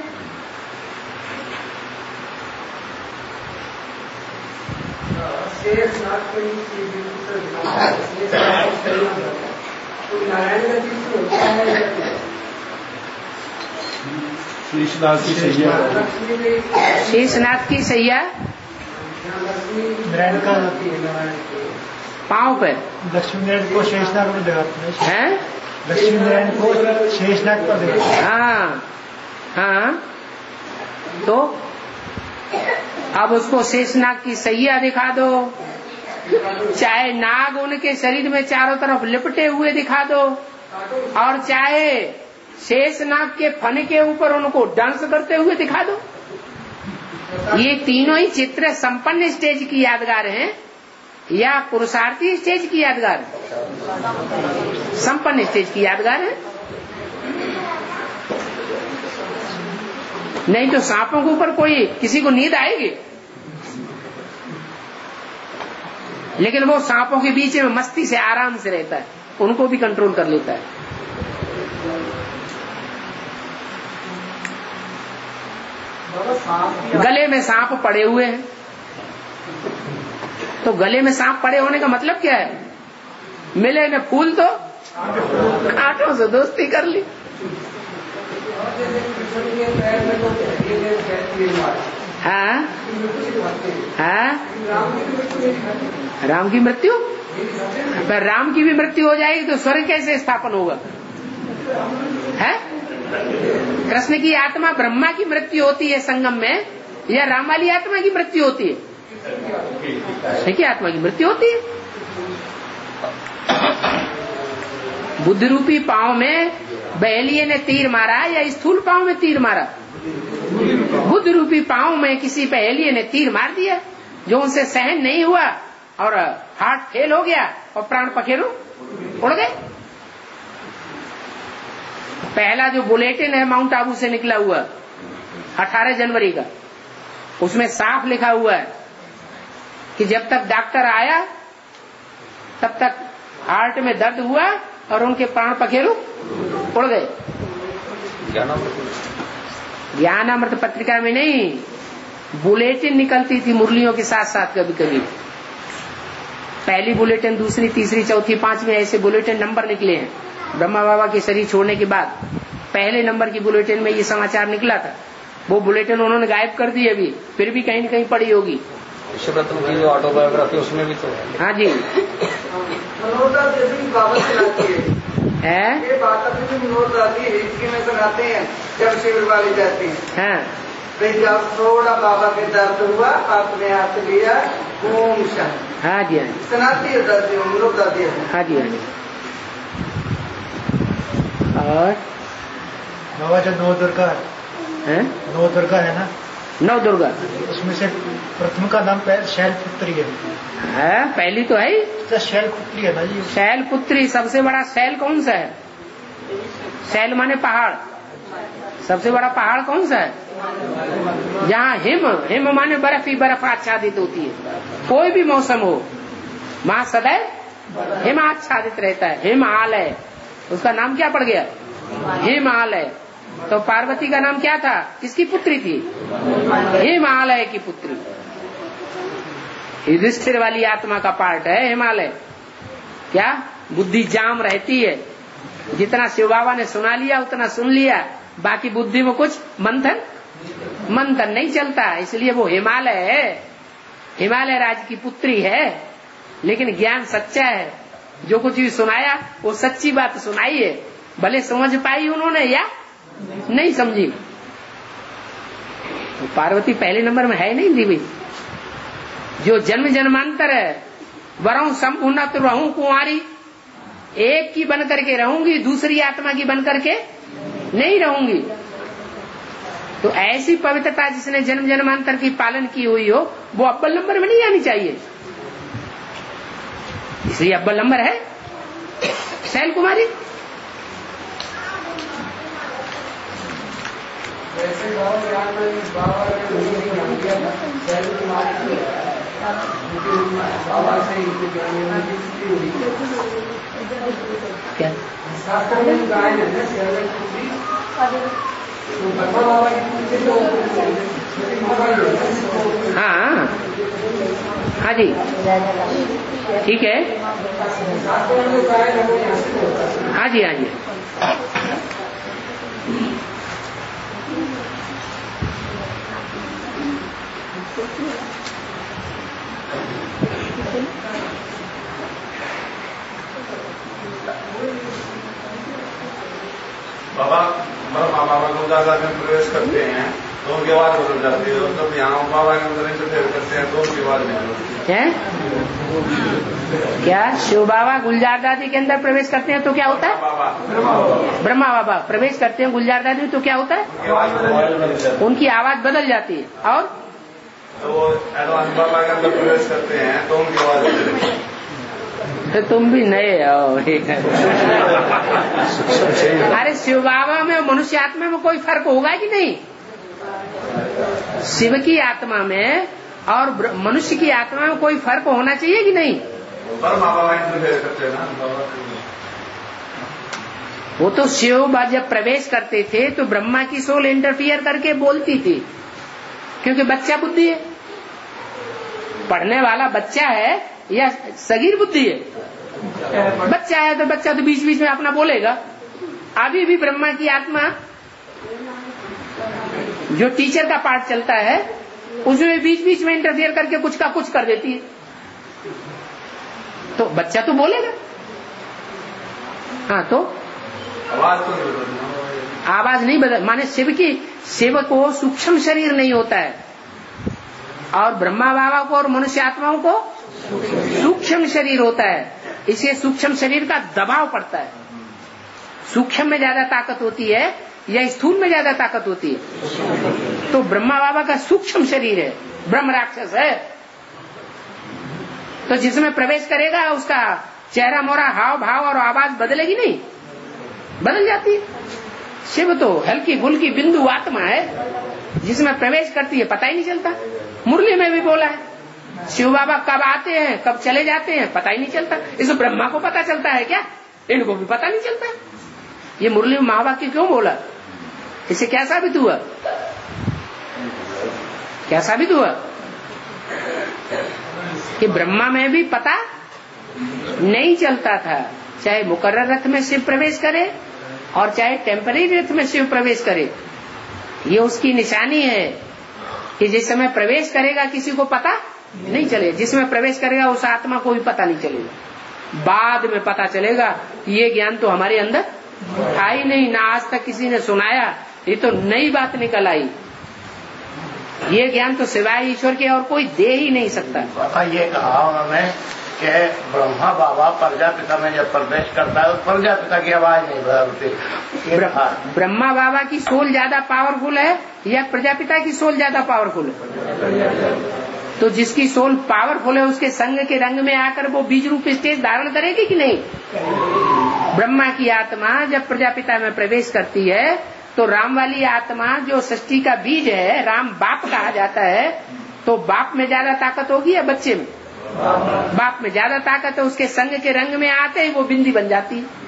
शेषनाग की सैया,
शेषनाग की सैया पांव पे
लक्ष्मी नारायण को शेषनाग में लगाते
हैं।
लक्ष्मी नारायण को शेषनाग पर लगाते।
हाँ हाँ, तो अब उसको शेषनाग की सैया दिखा दो, चाहे नाग उनके शरीर में चारों तरफ लिपटे हुए दिखा दो, और चाहे शेषनाग के फन के ऊपर उनको डांस करते हुए दिखा दो। ये तीनों ही चित्र संपन्न स्टेज की यादगार हैं या पुरुषार्थी स्टेज की यादगार है? संपन्न स्टेज की यादगार है। नहीं तो सांपों के ऊपर कोई किसी को नींद आएगी? लेकिन वो सांपों के बीच में मस्ती से आराम से रहता है, उनको भी कंट्रोल कर लेता है। गले में सांप पड़े हुए हैं, तो गले में सांप पड़े होने का मतलब क्या है? मिले न फूल तो कांटों से दोस्ती कर ली। हाँ हाँ, राम की मृत्यु? अगर राम की भी मृत्यु हो जाएगी तो स्वर्ग कैसे स्थापन होगा? है कृष्ण की आत्मा ब्रह्मा की मृत्यु होती है संगम में, या राम वाली आत्मा की मृत्यु होती है? कृष्ण की आत्मा की मृत्यु होती है। बुद्ध रूपी पांव में बहेलिये ने तीर मारा या स्थूल पांव में तीर मारा? बुद्ध रूपी पांव में किसी बहेलिये ने तीर मार दिया, जो उनसे सहन नहीं हुआ और हार्ट फेल हो गया और प्राण पखेरु उड़ गए। पहला जो बुलेटिन है माउंट आबू से निकला हुआ 18 जनवरी का, उसमें साफ लिखा हुआ है कि जब तक डॉक्टर आया तब तक हार्ट में दर्द हुआ और उनके प्राण पखेरु उड़ गए। ज्ञानामृत पत्रिका में नहीं, बुलेटिन निकलती थी मुरलियों के साथ साथ। कभी कभी पहली बुलेटिन, दूसरी, तीसरी, चौथी, पांचवी ऐसे बुलेटिन नंबर निकले हैं। ब्रह्मा बाबा के शरीर छोड़ने के बाद पहले नंबर की बुलेटिन में ये समाचार निकला था। वो बुलेटिन उन्होंने गायब कर दी, अभी फिर भी कहीं न कहीं पड़ी होगी।
विश्वरत्न की जो ऑटोबायोग्राफी उसमें भी तो
हाँ जी है।
ये बात विनोद आती है, इसकी में सुनाते हैं जब शिविर वाली जाती है।
हाँ,
जब थोड़ा बाबा के दर्द हुआ, आपने हाथ लिया ओम शांति।
हाँ जी हाँ जी
सुनाती है दादी, हम लोग दादी है।
हाँ जी हाँ जी। और
बाबा जो 9 दुर्गा
है,
9 दुर्गा है ना,
9 दुर्गा,
उसमें से प्रथम का नाम शैलपुत्री है।
पहली तो है
तो शैलपुत्री है ना जी।
शैलपुत्री। सबसे बड़ा शैल कौन सा है? शैल माने पहाड़। सबसे बड़ा पहाड़ कौन सा है? जहाँ हिम माने बर्फ ही बर्फ आच्छादित होती है। कोई भी मौसम हो, वहाँ सदैव हिम आच्छादित रहता है। हिमालय, उसका नाम क्या पड़ गया? हिमालय। तो पार्वती का नाम क्या था? किसकी पुत्री थी? हिमालय की पुत्री। युधिष्ठिर वाली आत्मा का पार्ट है हिमालय। क्या बुद्धि जाम रहती है, जितना शिव बाबा ने सुना लिया उतना सुन लिया, बाकी बुद्धि में कुछ मंथन नहीं चलता। इसलिए वो हिमालय है, हिमालय राज की पुत्री है, लेकिन ज्ञान सच्चा है। जो कुछ भी सुनाया वो सच्ची बात सुनाई है, भले समझ पाई उन्होंने या नहीं समझी। तो पार्वती पहले नंबर में है नहीं देवी, जो जन्म जन्मांतर है वरऊ संपूर्णत रहूं कुंवारी, एक की बन करके रहूंगी, दूसरी आत्मा की बन करके नहीं रहूंगी। तो ऐसी पवित्रता जिसने जन्म जन्मांतर की पालन की हुई हो वो अव्वल नंबर में नहीं आनी चाहिए, इसलिए अव्वल नंबर है शैल कुमारी।
वैसे बाबा से
क्या
शास्त्र में गायन है
हाँ हाँ जी ठीक है, हाँ जी हाँ जी।
बाबा बाबा को ज्यादा में प्रवेश करते हैं तो उनकी आवाज बदल जाती है, जब यहाँ बाबा के अंदर इंटरफेयर करते हैं तो उनकी आवाज नहीं बदलती है।
क्या शिव बाबा गुलजार दादी के अंदर प्रवेश करते हैं तो क्या होता है? ब्रह्मा बाबा प्रवेश करते हैं गुलजार दादी तो क्या होता है? उनकी आवाज बदल जाती है। और
तो एडवांस बाबा के अंदर प्रवेश करते हैं तो उनकी आवाज बदलती है।
तो तुम भी नए हो। अरे शिव बाबा में मनुष्य आत्मा में कोई फर्क होगा कि नहीं? शिव की आत्मा में और मनुष्य की आत्मा में कोई फर्क होना चाहिए कि नहीं? वो तो शिव जब प्रवेश करते थे तो ब्रह्मा की सोल इंटरफियर करके बोलती थी, क्योंकि बच्चा बुद्धि है, पढ़ने वाला बच्चा है या सगीर बुद्धि है। बच्चा है तो बच्चा तो बीच बीच में अपना बोलेगा। अभी भी ब्रह्मा की आत्मा जो टीचर का पार्ट चलता है उसमें बीच बीच में इंटरफियर करके कुछ का कुछ कर देती है, तो बच्चा तो बोलेगा। हाँ तो आवाज नहीं बदल, माने शिव को सूक्ष्म शरीर नहीं होता है और ब्रह्मा बाबा को और मनुष्य आत्माओं को सूक्ष्म शरीर होता है, इसलिए सूक्ष्म शरीर का दबाव पड़ता है। सूक्ष्म में ज्यादा ताकत होती है या स्थूल में ज्यादा ताकत होती है? तो ब्रह्मा बाबा का सूक्ष्म शरीर है, ब्रह्म राक्षस है, तो जिसमें प्रवेश करेगा उसका चेहरा मोरा हाव भाव और आवाज बदलेगी नहीं? बदल जाती है। शिव तो हल्की फुल्की बिंदु आत्मा है, जिसमें प्रवेश करती है पता ही नहीं चलता। मुरली में भी बोला है शिव बाबा कब आते हैं कब चले जाते हैं पता ही नहीं चलता। इसे ब्रह्मा को पता चलता है क्या? इनको भी पता नहीं चलता। ये मुरली में महावाक्य क्यों बोला? इससे क्या साबित हुआ? क्या साबित हुआ? कि ब्रह्मा में भी पता नहीं चलता था, चाहे मुकर्रर रथ में शिव प्रवेश करे और चाहे टेम्पररी रथ में शिव प्रवेश करे। ये उसकी निशानी है कि जिस समय प्रवेश करेगा किसी को पता नहीं चलेगा, जिसमें प्रवेश करेगा उस आत्मा को भी पता नहीं चलेगा। बाद में पता चलेगा ये ज्ञान तो हमारे अंदर था ही नहीं, ना आज तक किसी ने सुनाया, ये तो नई बात निकल आई। ये ज्ञान तो सिवाय ईश्वर के और कोई दे ही नहीं सकता।
ये कहा उन्होंने कि ब्रह्मा बाबा प्रजापिता में जब प्रवेश करता है तो प्रजापिता की आवाज नहीं बदलती।
ब्रह्मा बाबा की सोल ज्यादा पावरफुल है या प्रजापिता की सोल ज्यादा पावरफुल है? तो जिसकी सोल पावरफुल है उसके संग के रंग में आकर वो बीज रूप स्टेज धारण करेगी कि नहीं? ब्रह्मा की आत्मा जब प्रजापिता में प्रवेश करती है तो राम वाली आत्मा जो सृष्टि का बीज है, राम बाप कहा जाता है, तो बाप में ज्यादा ताकत होगी या बच्चे में? बाप में ज्यादा ताकत है, उसके संग के रंग में आते ही वो बिंदी बन जाती है।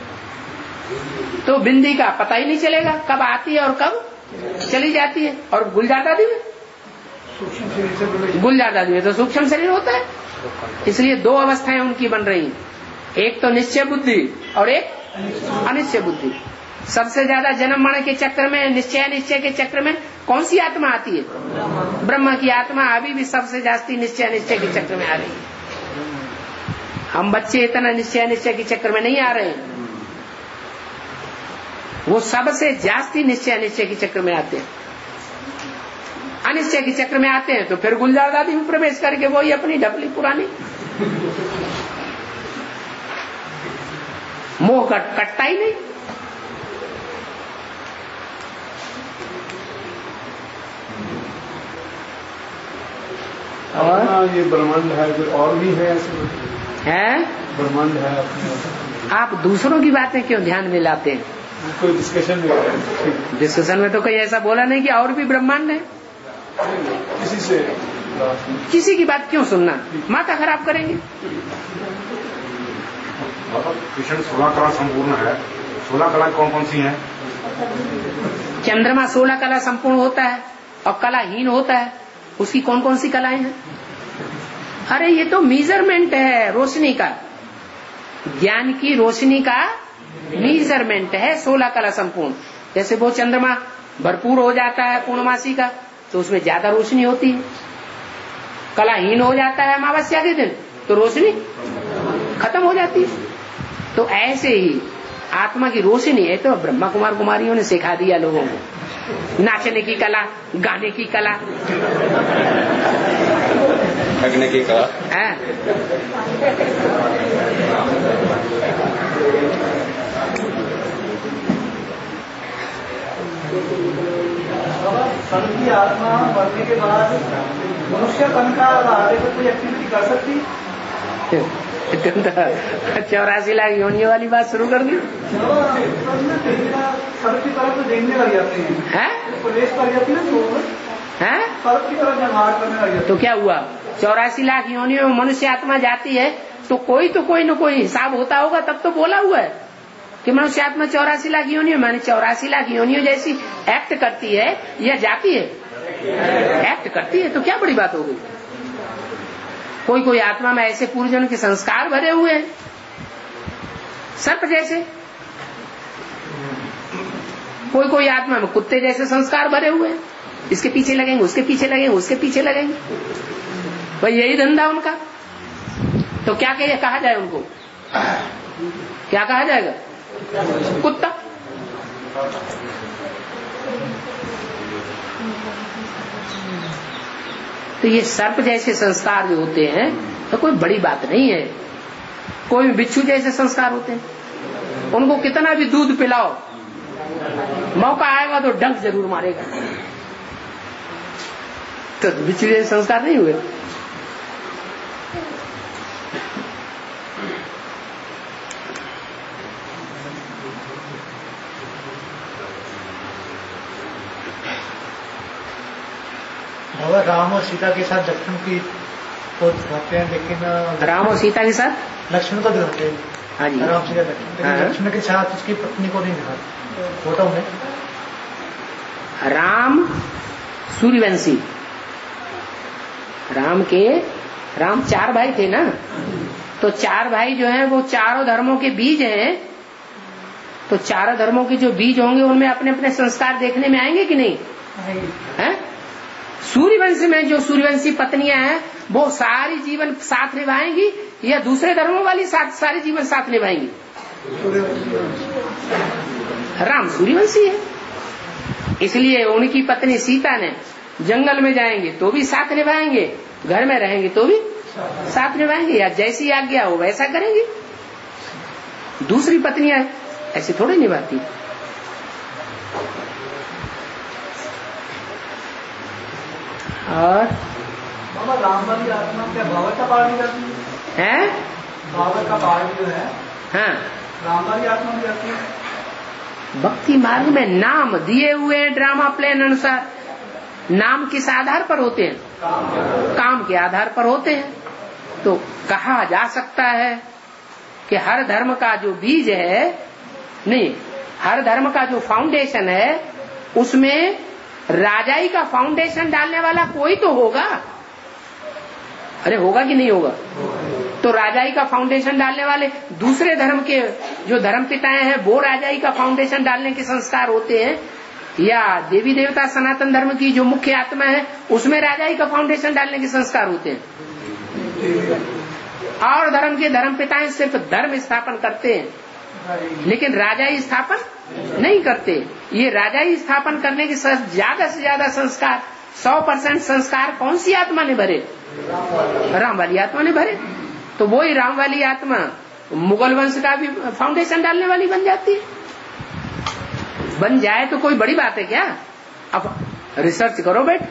तो बिंदी का पता ही नहीं चलेगा कब आती है और कब चली जाती है। और गुलजार दादी में
सूक्ष्म शरीर से प्रवेश।
गुलजार आदि में तो सूक्ष्म शरीर होता है, इसलिए दो अवस्थाएं उनकी बन रही, एक तो निश्चय बुद्धि और एक अनिश्चय बुद्धि। सबसे ज्यादा जन्म मरण के चक्र में, निश्चय के चक्र में कौन सी आत्मा आती है? ब्रह्म की आत्मा अभी भी सबसे जास्ती निश्चय के चक्र में आ रही है। हम बच्चे इतना निश्चय के चक्र में नहीं आ रहे हैं, वो सबसे जास्ती निश्चय के चक्र में आते हैं। अनिश्चय के चक्र में आते हैं तो फिर गुलजार दादी में प्रवेश करके वही अपनी ढपली पुरानी मोह कटता ही नहीं।
और ये ब्रह्मांड है, कोई और भी है ऐसे
है?
ब्रह्मांड है अपने।
आप दूसरों की बातें क्यों ध्यान में लाते हैं?
कोई डिस्कशन में है?
डिस्कशन में तो कोई ऐसा बोला नहीं कि और भी ब्रह्मांड है। किसी की बात क्यों सुनना, माथा खराब करेंगे।
कृष्ण 16 कला संपूर्ण है, 16 कला कौन कौन सी है?
चंद्रमा 16 कला संपूर्ण होता है और कलाहीन होता है, उसकी कौन कौन सी कलाएं हैं? अरे ये तो मेजरमेंट है रोशनी का, ज्ञान की रोशनी का मेजरमेंट है 16 कला संपूर्ण। जैसे वो चंद्रमा भरपूर हो जाता है पूर्णमासी का तो उसमें ज्यादा रोशनी होती है, कलाहीन हो जाता है अमावस्या के दिन तो रोशनी खत्म हो जाती है। तो ऐसे ही आत्मा की रोशनी है। तो ब्रह्मा कुमार कुमारियों ने सिखा दिया लोगों को नाचने की कला, गाने की कला,
ठगने की कला
है।
सन की आत्मा मरने के बाद मनुष्य तन का आगे पर कोई एक्टिविटी कर सकती?
84 लाख योनियों वाली बात शुरू कर दी।
सड़क की तरफ तो देखने लग जाते हैं, प्रवेश कर जाती है ना, सड़क की तरफ व्यवहार करने लग जाते।
तो क्या हुआ? 84 लाख योनियों में मनुष्य आत्मा जाती है तो कोई न कोई हिसाब होता होगा, तब तो बोला हुआ है कि मनुष्य आत्मा 84 लाख योनियों, माने 84 लाख योनियों जैसी एक्ट करती है या जाती है? एक्ट करती है। तो क्या बड़ी बात हो गई? कोई आत्मा में ऐसे पूर्वजन्म के संस्कार भरे हुए हैं सर्प जैसे, कोई आत्मा में कुत्ते जैसे संस्कार भरे हुए हैं, इसके पीछे लगेंगे, उसके पीछे लगेंगे, उसके पीछे लगेंगे, भाई यही धंधा उनका। तो क्या कहा जाए उनको? क्या कहा जाएगा? कुत्ता। तो ये सर्प जैसे संस्कार जो होते हैं तो कोई बड़ी बात नहीं है। कोई बिच्छू जैसे संस्कार होते हैं, उनको कितना भी दूध पिलाओ, मौका आएगा तो डंक जरूर मारेगा। तो बिच्छू जैसे संस्कार नहीं हुए।
राम और सीता के साथ लक्ष्मण की को दिखाते हैं, लेकिन
राम और सीता के साथ
लक्ष्मण को दिखाते हैं।
हाँ जी,
राम सीता लक्ष्मण, लक्ष्मण के साथ उसकी पत्नी को नहीं दिखाते फोटो में।
राम सूर्यवंशी, राम 4 भाई थे ना, तो 4 भाई जो हैं वो चारों धर्मों के बीज हैं। तो चारों धर्मों के जो बीज होंगे उनमें अपने अपने संस्कार देखने में आएंगे कि नहीं? हैं? सूर्यवंशी में जो सूर्यवंशी पत्नियां हैं वो सारी जीवन साथ निभाएंगी या दूसरे धर्मों वाली सारी जीवन साथ निभाएंगी? राम सूर्यवंशी है, इसलिए उनकी पत्नी सीता ने जंगल में जाएंगे तो भी साथ निभाएंगे, घर में रहेंगे तो भी साथ निभाएंगे, या जैसी आज्ञा हो वैसा करेंगे। दूसरी पत्नियां ऐसे थोड़ी निभाती। और
बाबा राम वाली आत्मा क्या बाबर का पार भी जाती है? बाबर का पार जो है,
हाँ,
राम वाली आत्मा भी जाती है।
भक्ति मार्ग में नाम दिए हुए हैं ड्रामा प्लान अनुसार। नाम किस आधार पर होते हैं? काम के आधार पर होते हैं। तो कहा जा सकता है कि हर धर्म का जो बीज है, नहीं, हर धर्म का जो फाउंडेशन है उसमें राजाई का फाउंडेशन डालने वाला कोई तो होगा। अरे होगा कि नहीं होगा? तो राजाई का फाउंडेशन डालने वाले दूसरे धर्म के जो धर्म पिताएं हैं वो राजाई का फाउंडेशन डालने के संस्कार होते हैं, या देवी देवता सनातन धर्म की जो मुख्य आत्मा है उसमें राजाई का फाउंडेशन डालने के संस्कार होते हैं। और धर्म के धर्म पिताएं सिर्फ धर्म स्थापन करते हैं, लेकिन राजाई स्थापन नहीं करते। ये राजाई स्थापन करने के ज्यादा से ज्यादा संस्कार 100% संस्कार कौन सी आत्मा ने भरे? राम वाली आत्मा ने भरे। तो वही राम वाली आत्मा मुगल वंश का भी फाउंडेशन डालने वाली बन जाती है। बन जाए तो कोई बड़ी बात है क्या? अब रिसर्च करो बैठ के।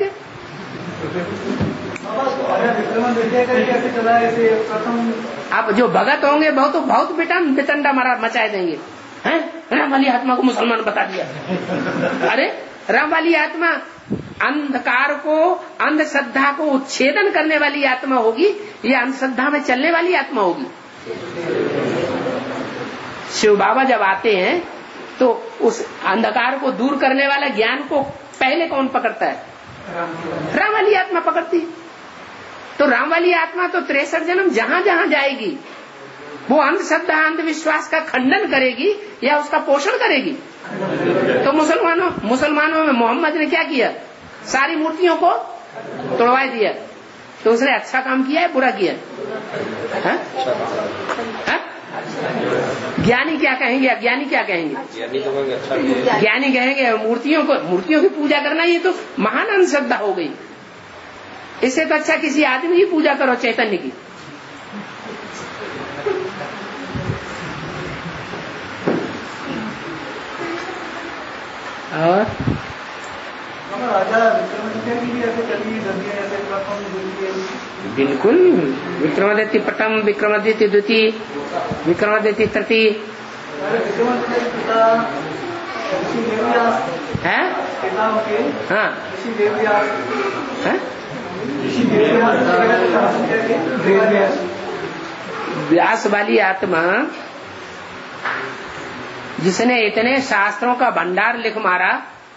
अब जो भगत होंगे बहुत बिटंडा मचाए देंगे, हैं? राम वाली आत्मा को मुसलमान बता दिया। अरे राम वाली आत्मा अंधकार को, अंधश्रद्धा को उच्छेदन करने वाली आत्मा होगी या अंधश्रद्धा में चलने वाली आत्मा होगी? शिव बाबा जब आते हैं तो उस अंधकार को दूर करने वाला ज्ञान को पहले कौन पकड़ता है? राम वाली आत्मा पकड़ती है। तो राम वाली आत्मा तो 63 जन्म जहां जहां जाएगी वो अंधश्रद्धा अंधविश्वास का खंडन करेगी या उसका पोषण करेगी? तो मुसलमानों में मोहम्मद ने क्या किया? सारी मूर्तियों को तोड़वा दिया। तो उसने अच्छा काम किया है बुरा किया? ज्ञानी क्या कहेंगे? अज्ञानी क्या कहेंगे? ज्ञानी कहेंगे मूर्तियों की पूजा करना ये तो महान अंधश्रद्धा हो गई, इससे तो अच्छा किसी आदमी की पूजा करो, चैतन्य की। और बिल्कुल विक्रमादित्य प्रथम, विक्रमादित्य द्वितीय, विक्रमादित्य तृतीय है। हाँ व्यास वाली आत्मा जिसने इतने शास्त्रों का भंडार लिख मारा,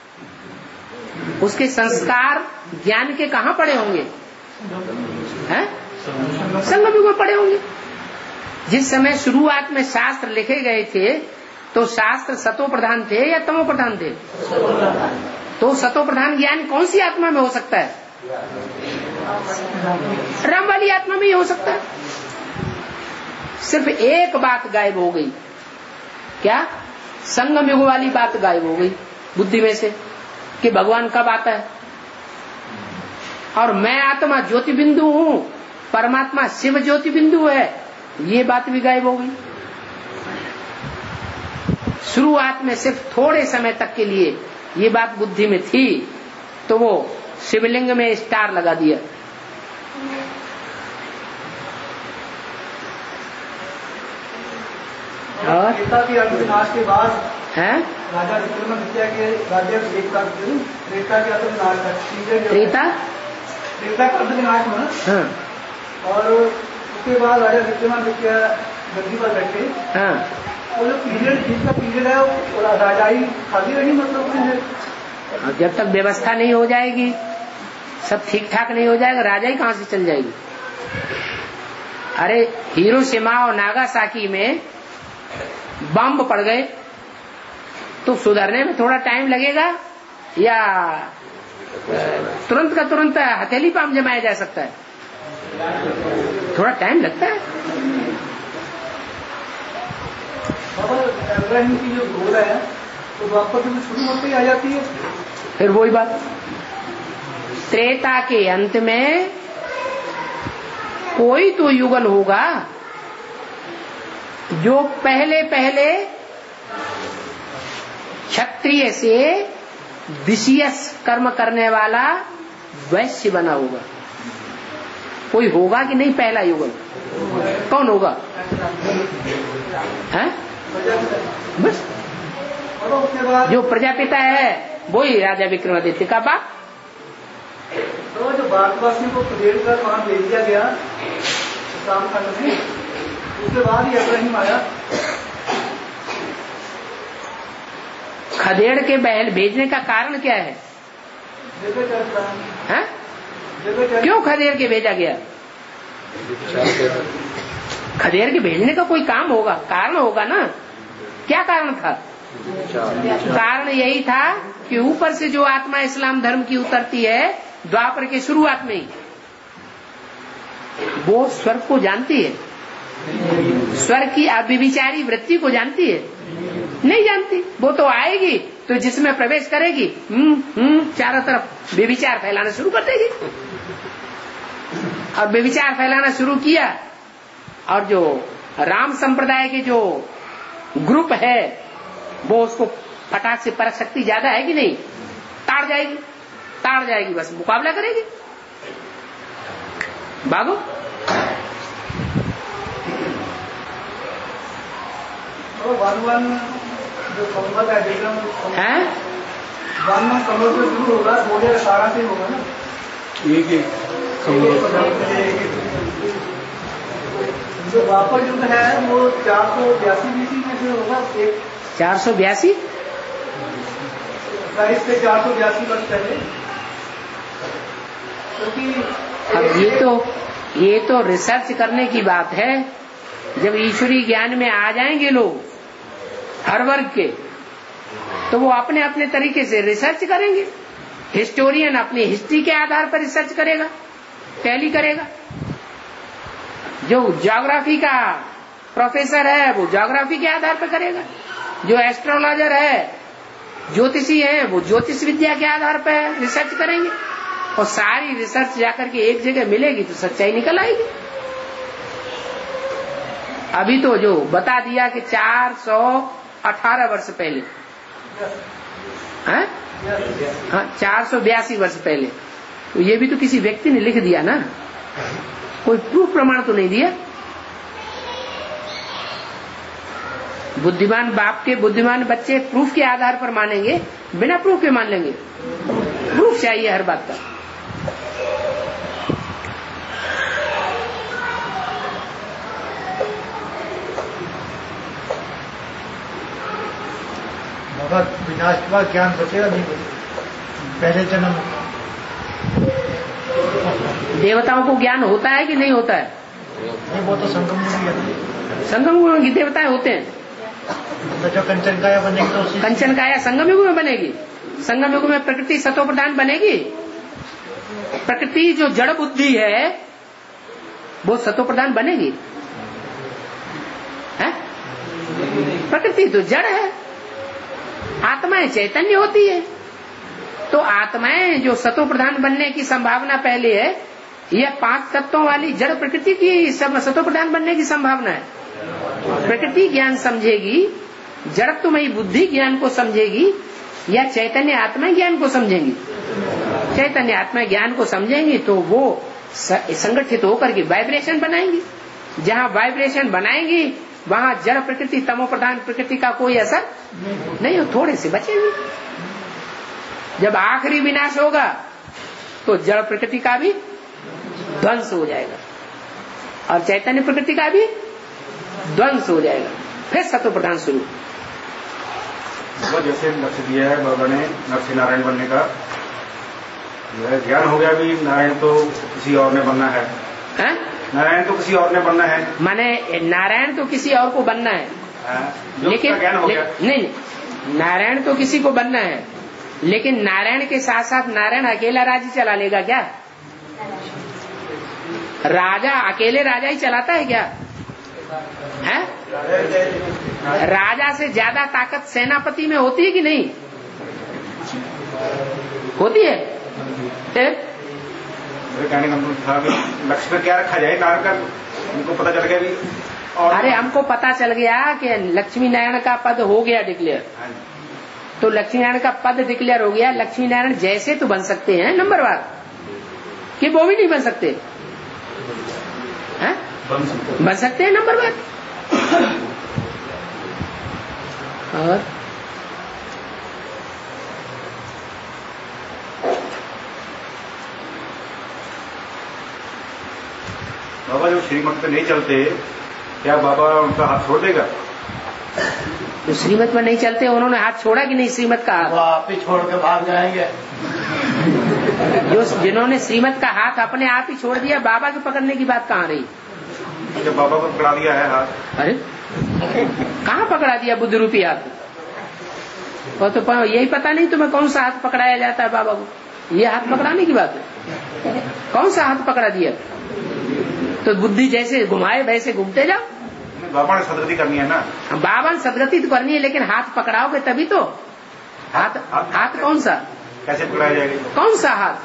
उसके संस्कार ज्ञान के कहाँ पड़े होंगे? हैं? संगम युग में पड़े होंगे। जिस समय शुरुआत में शास्त्र लिखे गए थे तो शास्त्र सतो प्रधान थे या तमो प्रधान थे? तो सतो प्रधान ज्ञान कौन सी आत्मा में हो सकता है? राम वाली आत्मा में ही हो सकता है। सिर्फ एक बात गायब हो गई, क्या? संगम युग वाली बात गायब हो गई बुद्धि में से कि भगवान कब आता है, और मैं आत्मा ज्योति बिंदु हूँ, परमात्मा शिव ज्योति बिंदु है, ये बात भी गायब हो गई। शुरुआत में सिर्फ थोड़े समय तक के लिए ये बात बुद्धि में थी तो वो शिवलिंग में स्टार लगा दिया। और
विनाश के बाद
है
राजा विक्रमादित्य के राज्य त्रेता के त्रेता का विनाश हुआ।
हाँ।
और उसके बाद राजा विक्रमादित्य गद्दी पर बैठे।
हाँ।
वो जो पीरियड जिसका पीरियड है वो राजाई खाली रही, मतलब
जब तक व्यवस्था नहीं हो जाएगी, सब ठीक ठाक नहीं हो जाएगा, राजाई कहाँ से चल जाएगी? अरे हिरोशिमा और नागासाकी में बम पड़ गए तो सुधरने में थोड़ा टाइम लगेगा या तुरंत का तुरंत हथेली पाम जमाया जा सकता है? थोड़ा टाइम लगता है।
इब्राहिम की जो गोल है तो वापस में शुरू होते ही आ जाती है।
फिर वही बात, त्रेता के अंत में कोई तो युगल होगा जो पहले पहले क्षत्रिय से विशेष कर्म करने वाला वैश्य बना होगा। कोई होगा कि नहीं पहला युगल? कौन होगा? हैं? बस जो प्रजापिता है वही राजा विक्रमादित्य का बाप।
तो जो भारतवासियों को खदेड़ कर वहां भेज दिया गया शाम खंड में, उसके बाद ही इब्राहिम आया।
खदेड़ के बहल भेजने का कारण क्या है? है? क्यों खदेड़ के भेजा गया? खदेड़ के भेजने का कोई काम होगा, कारण होगा ना। क्या कारण था? कारण यही था कि ऊपर से जो आत्मा इस्लाम धर्म की उतरती है द्वापर के शुरुआत में ही, वो स्वर्ग को जानती है, स्वर्ग की अव्यभिचारी वृत्ति को जानती है? नहीं जानती। वो तो आएगी तो जिसमें प्रवेश करेगी चारों तरफ व्यभिचार फैलाना शुरू कर देगी, और व्यभिचार फैलाना शुरू किया, और जो राम संप्रदाय के जो ग्रुप है वो उसको फटाक से परख शक्ति ज्यादा है कि नहीं? ताड़ जाएगी, बस मुकाबला करेगी, भागो।
जो संबंध है संबंध से शुरू होगा, बोले सारा से होगा ना, एक जो वापस युद्ध है वो 482 BC में से होगा।
482
से 482 वर्ष पहले, क्योंकि
अब ये तो रिसर्च करने की बात है। जब ईश्वरीय ज्ञान में आ जाएंगे लोग हर वर्ग के, तो वो अपने अपने तरीके से रिसर्च करेंगे। हिस्टोरियन अपनी हिस्ट्री के आधार पर रिसर्च करेगा, टैली करेगा। जो ज्योग्राफी का प्रोफेसर है वो ज्योग्राफी के आधार पर करेगा, जो एस्ट्रोलॉजर है, ज्योतिषी है, वो ज्योतिष विद्या के आधार पर रिसर्च करेंगे, और सारी रिसर्च जाकर के एक जगह मिलेगी तो सच्चाई निकल आएगी। अभी तो जो बता दिया कि 418 वर्ष पहले, हाँ 482 वर्ष पहले, तो ये भी तो किसी व्यक्ति ने लिख दिया ना, कोई प्रूफ प्रमाण तो नहीं दिया। बुद्धिमान बाप के बुद्धिमान बच्चे प्रूफ के आधार पर मानेंगे, बिना प्रूफ के मान लेंगे? प्रूफ चाहिए हर बात का।
विनाश के बाद ज्ञान बचेगा नहीं पहले जन्म?
देवताओं को ज्ञान होता है कि नहीं होता है?
नहीं, वो तो संगम युग है।
संगम युग में देवताएं होते हैं।
तो जो कंचन काया बनेगी तो
कंचन काया संगम युग में बनेगी। संगम युग में प्रकृति सतो प्रधान बनेगी। प्रकृति जो जड़ बुद्धि है वो सतो प्रधान बनेगी? है? प्रकृति तो जड़ है, आत्माएं चैतन्य होती है। तो आत्माएं जो सतो प्रधान बनने की संभावना पहले है, यह 5 तत्वों वाली जड़ प्रकृति की सतो प्रधान बनने की संभावना है। प्रकृति ज्ञान समझेगी, जड़त्वमयी बुद्धि ज्ञान को समझेगी, या चैतन्य आत्मा ज्ञान को समझेंगी? चैतन्य आत्मा ज्ञान को समझेंगी तो वो संगठित होकर के वाइब्रेशन बनाएंगी। जहाँ वाइब्रेशन बनाएंगी वहाँ जड़ प्रकृति तमो प्रधान प्रकृति का कोई असर नहीं हो, थोड़े से बचेंगे। जब आखिरी विनाश होगा तो जड़ प्रकृति का भी ध्वंस हो जाएगा और चैतन्य प्रकृति का भी ध्वंस हो जाएगा, फिर सतो प्रधान शुरू।
जैसे लक्ष्य दिया है बाबा ने नरसिंह नारायण बनने का, ज्ञान हो गया भी नारायण तो किसी और ने बनना है, नारायण तो किसी और ने बनना है,
माने नारायण तो किसी और को बनना है, लेकिन
ज्ञान हो गया।
नहीं, नारायण तो किसी को बनना है, लेकिन नारायण के साथ साथ नारायण अकेला राज्य चला लेगा क्या? राजा अकेले राजा ही चलाता है क्या? है? राजा से ज्यादा ताकत सेनापति में होती है कि नहीं होती है?
कहने का मतलब था कि लक्ष्य में क्या रखा जाए, नारायण का उनको पता चल गया भी। और
अरे हमको पता चल गया कि लक्ष्मी नारायण का पद हो गया डिक्लेयर, तो लक्ष्मी नारायण का पद डिक्लेयर हो गया। लक्ष्मी नारायण जैसे तो बन सकते हैं नंबरवार, कि वो भी नहीं बन सकते? बन सकते हैं नंबरवार। और
बाबा जो श्रीमत पे नहीं चलते, क्या बाबा उनका हाथ छोड़ देगा?
तो श्रीमत पर नहीं चलते, उन्होंने हाथ छोड़ा कि नहीं श्रीमत का?
वो आप ही छोड़ के भाग जाएंगे।
जो जिन्होंने श्रीमत का हाथ अपने आप ही छोड़ दिया, बाबा के पकड़ने की बात कहाँ रही?
जब बाबा को पकड़ा दिया है हाथ।
अरे कहाँ पकड़ा दिया बुद्ध रूपी हाथ? और तो यही पता नहीं तुम्हें कौन सा हाथ पकड़ाया जाता है बाबा को? ये हाथ पकड़ाने की बात है? कौन सा हाथ पकड़ा दिया? तो बुद्धि जैसे घुमाए वैसे घूमते जाओ।
बाबा ने सदगति करनी है ना।
बाबा ने सदगति तो करनी है, लेकिन हाथ पकड़ाओगे तभी तो। हाथ कौन सा?
कैसे पकड़ाया जाएगा?
कौन सा हाथ?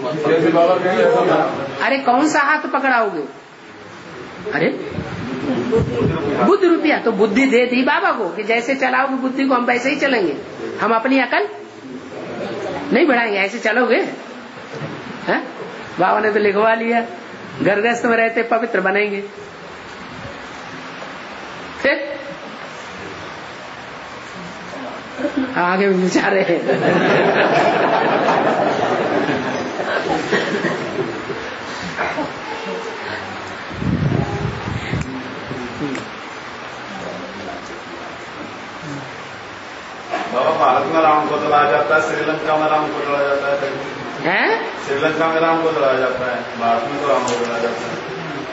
अरे कौन सा हाथ पकड़ाओगे? अरे बुद्ध रुपया तो बुद्धि दे दी बाबा को कि जैसे चलाओगे बुद्धि को हम वैसे ही चलेंगे, हम अपनी अकल नहीं बढ़ाएंगे, ऐसे चलोगे। है? बाबा ने तो लिखवा लिया, घर गृहस्थ में रहते पवित्र बनेंगे। फिर आगे विचार है।
बाबा भारत में राम को जलाया जाता है, श्रीलंका में राम को जलाया जाता है। श्रीलंका में राम को जलाया जाता है, भारत में तो राम को जलाया जाता है।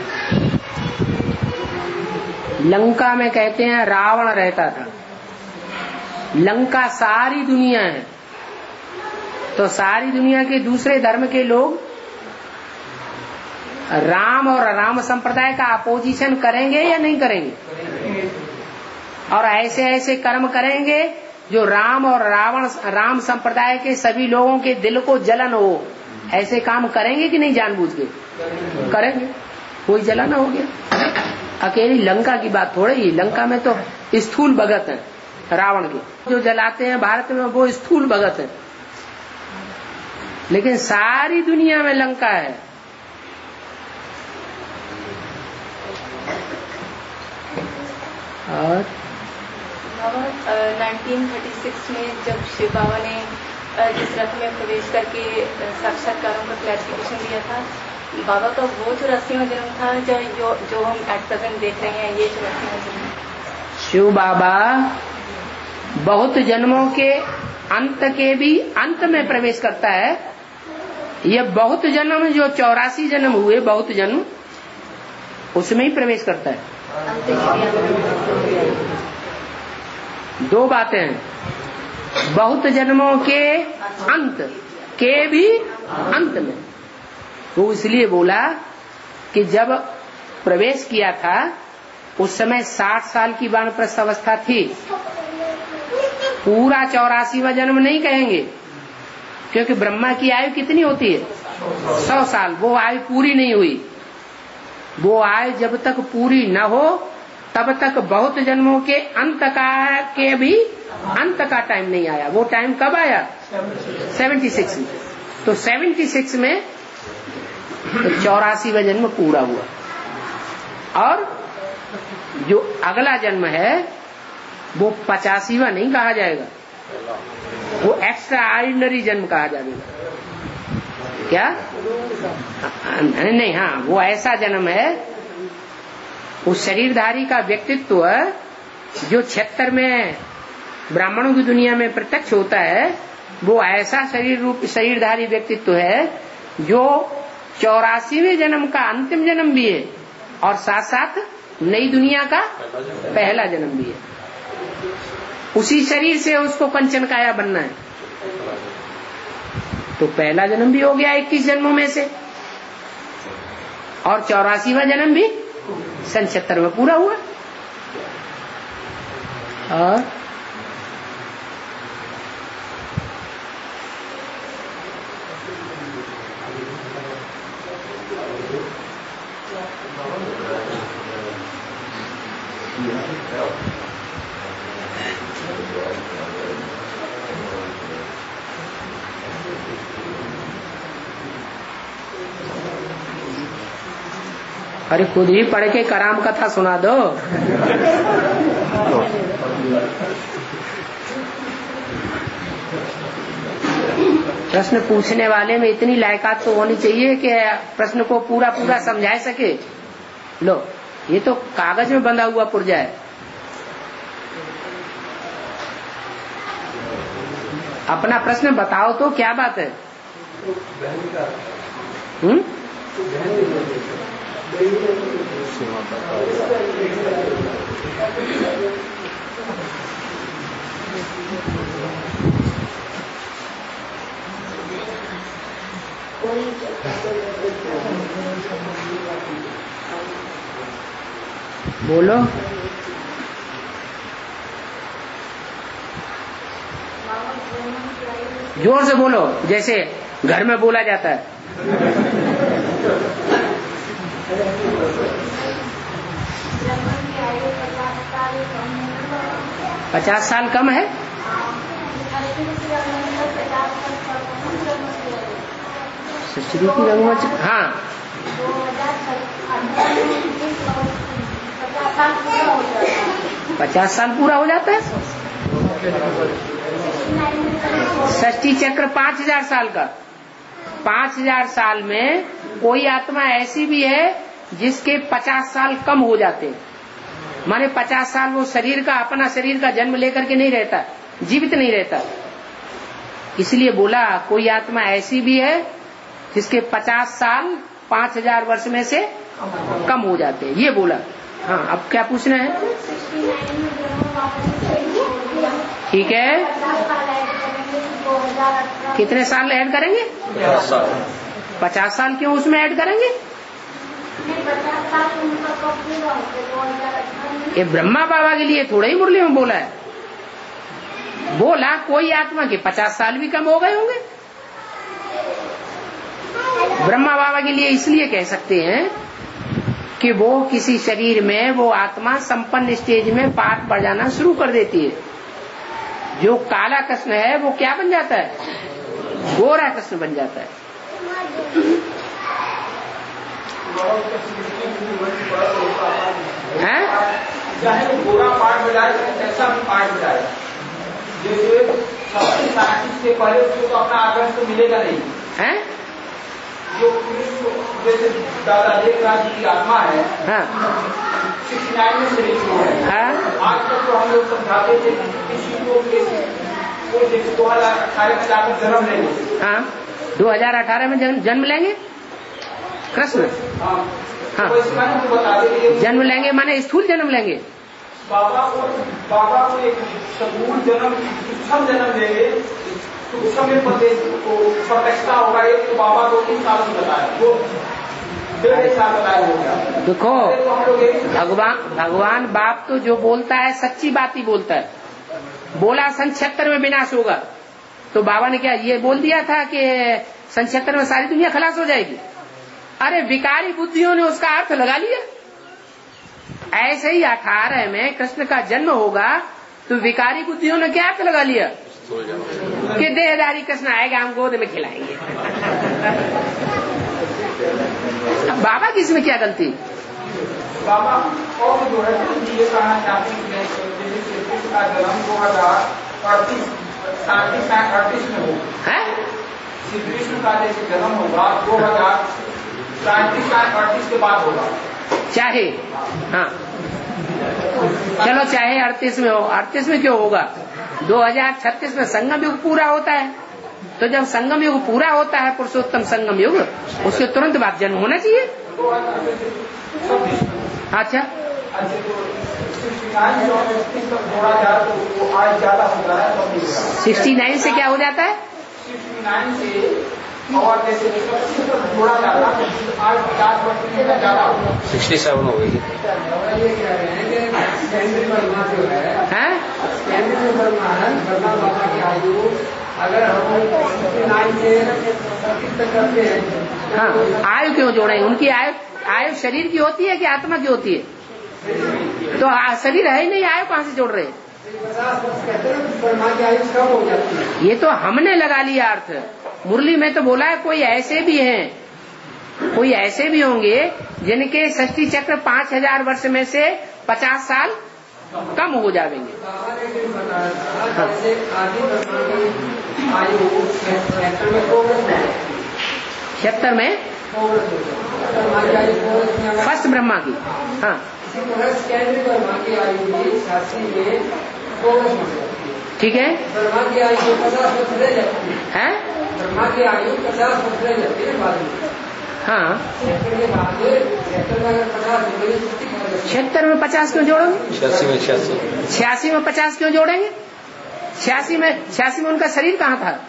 लंका में कहते हैं रावण रहता था। लंका सारी दुनिया है, तो सारी दुनिया के दूसरे धर्म के लोग राम और राम संप्रदाय का अपोजिशन करेंगे या नहीं करेंगे? और ऐसे ऐसे कर्म करेंगे जो राम और राम संप्रदाय के सभी लोगों के दिल को जलन हो, ऐसे काम करेंगे कि नहीं? जानबूझ के करेंगे। कोई जलन हो गया। अकेली लंका की बात थोड़ी ही, लंका में तो स्थूल भगत है रावण के, जो जलाते हैं भारत में वो स्थूल भगत है, लेकिन सारी दुनिया में लंका है। और
1936 में जब शिव बाबा ने जिस रथ में प्रवेश करके साक्षात्कारों का क्लैरिफिकेशन दिया था, बाबा का वो 84वां जन्म था जो हम एट प्रेजेंट देख रहे हैं, ये 84वां जन्म।
शिव बाबा बहुत जन्मों के अंत के भी अंत में प्रवेश करता है। ये बहुत जन्म जो 84 जन्म हुए, बहुत जन्म उसमें ही प्रवेश करता है। दो बातें हैं, बहुत जन्मों के अंत के भी अंत में। वो इसलिए बोला कि जब प्रवेश किया था उस समय 60 साल की वानप्रस्थ अवस्था थी। पूरा 84वां जन्म नहीं कहेंगे, क्योंकि ब्रह्मा की आयु कितनी होती है? 100 साल। वो आयु पूरी नहीं हुई। वो आयु जब तक पूरी न हो तब तक बहुत जन्मों के अंत के भी अंत का टाइम नहीं आया। वो टाइम कब आया? 76 में। तो 76 में 84वां जन्म पूरा हुआ। और जो अगला जन्म है वो 85वां नहीं कहा जाएगा, वो एक्स्ट्रा ऑर्डिनरी जन्म कहा जाएगा। क्या? नहीं, हाँ, वो ऐसा जन्म है, उस शरीरधारी का व्यक्तित्व जो 76 में ब्राह्मणों की दुनिया में प्रत्यक्ष होता है, वो ऐसा शरीरधारी व्यक्तित्व है जो 84वें जन्म का अंतिम जन्म भी है और साथ साथ नई दुनिया का पहला जन्म भी है। उसी शरीर से उसको कंचन काया बनना है, तो पहला जन्म भी हो गया 21 जन्मों में से, और 84वां जन्म भी 76 में पूरा हुआ। और अरे खुद ही पढ़ के कराम कथा सुना दो। प्रश्न पूछने वाले में इतनी लायकात तो होनी चाहिए कि प्रश्न को पूरा पूरा समझा सके। लो, ये तो कागज में बंधा हुआ पुर्जा है। अपना प्रश्न बताओ तो क्या बात है? बोलो। जोर से बोलो, जैसे घर में बोला जाता है। 50 साल कम है? सृष्टि की रंगमंच, हाँ 50 साल पूरा हो जाता है। षष्ठी चक्र 5000 साल का। 5000 साल में कोई आत्मा ऐसी भी है जिसके 50 साल कम हो जाते हैं, माने 50 साल वो शरीर का, अपना शरीर का जन्म लेकर के नहीं रहता, जीवित नहीं रहता। इसलिए बोला कोई आत्मा ऐसी भी है जिसके 50 साल 5000 वर्ष में से कम हो जाते हैं, ये बोला। हाँ, अब क्या पूछना है? ठीक है, कितने साल ऐड करेंगे? 50 साल क्यों उसमें ऐड करेंगे? ये ब्रह्मा बाबा के लिए थोड़ा ही मुरली में बोला है। बोला कोई आत्मा के 50 साल भी कम हो गए होंगे। ब्रह्मा बाबा के लिए इसलिए कह सकते हैं कि वो किसी शरीर में वो आत्मा संपन्न स्टेज में पाठ बजाना शुरू कर देती है। जो काला कृष्ण है वो क्या बन जाता है? गोरा कृष्ण बन जाता है। हैं?
चाहे गोरा पाठ बजाए ऐसा भी पाठ बजाए, जैसे से पहले उसको तो अपना आदर्श तो मिलेगा नहीं
है।
जो जैसे दादा देवराज की आत्मा है,
हाँ
69 में शरीर को है।
हाँ?
आज तक तो हम लोग समझाते थे किसी को 2018 में जाकर जन्म लेंगे।
हाँ 2018 में जन्म लेंगे कृष्ण।
हाँ
हाँ
तो बता देंगे
जन्म लेंगे माने स्थूल जन्म लेंगे।
बाबा को एक सगुण जन्म, सूक्ष्म जन्म लेंगे। सूक्ष्म में प्रत्यक्षता होगा। एक तो बाबा को 3 साल में बताया, वो 1.5 साल बताया हो गया।
देखो भगवान बाप तो जो बोलता है सच्ची बात ही बोलता है। बोला सन 76 में विनाश होगा, तो बाबा ने क्या ये बोल दिया था कि सन 76 में सारी दुनिया खलास हो जाएगी? अरे विकारी बुद्धियों ने उसका अर्थ लगा लिया। ऐसे ही 18 में कृष्ण का जन्म होगा तो विकारी बुद्धियों ने क्या अर्थ लगा लिया कि देहधारी कृष्ण आएगा, हम गोद में खिलाएंगे। अब बाबा की इसमें क्या गलती?
बाबा और जो है ये कहना चाहते हैं का जन्म 2038 में हो है। श्री कृष्ण का जैसे जन्म होगा 2038 के बाद होगा,
चाहे हाँ चलो चाहे 38 में हो। 38 में क्यों होगा? 2036 में संगम युग पूरा होता है। तो जब संगम युग पूरा होता है, पुरुषोत्तम संगम युग, उसके तुरंत बाद जन्म होना चाहिए। अच्छा 69 से क्या हो जाता है?
69 से और जैसे जोड़ा जाता है 50 वर्ष ज्यादा
67 हो गई
है।
अगर हम 69 से 37 तक करते हैं।
हाँ आयु क्यों जोड़े? उनकी आयु शरीर की होती है कि आत्मा की होती है? तो शरीर है ही नहीं, आयु कहाँ से जोड़ रहे? ये तो हमने लगा लिया अर्थ। मुरली में तो बोला है कोई ऐसे भी हैं, कोई ऐसे भी होंगे जिनके षष्ठी चक्र 5000 वर्ष में से 50 साल कम हो जाएंगे। हाँ। 76 में फर्स्ट ब्रह्मा की। हाँ ठीक है।
ब्रह्मा की आयु 50 वर्ष रह जाती है बाद में।
हाँ,
76 में
50 क्यों जोड़ोगे?
86
में 50 क्यों जोड़ेंगे? 86 में उनका शरीर कहाँ था?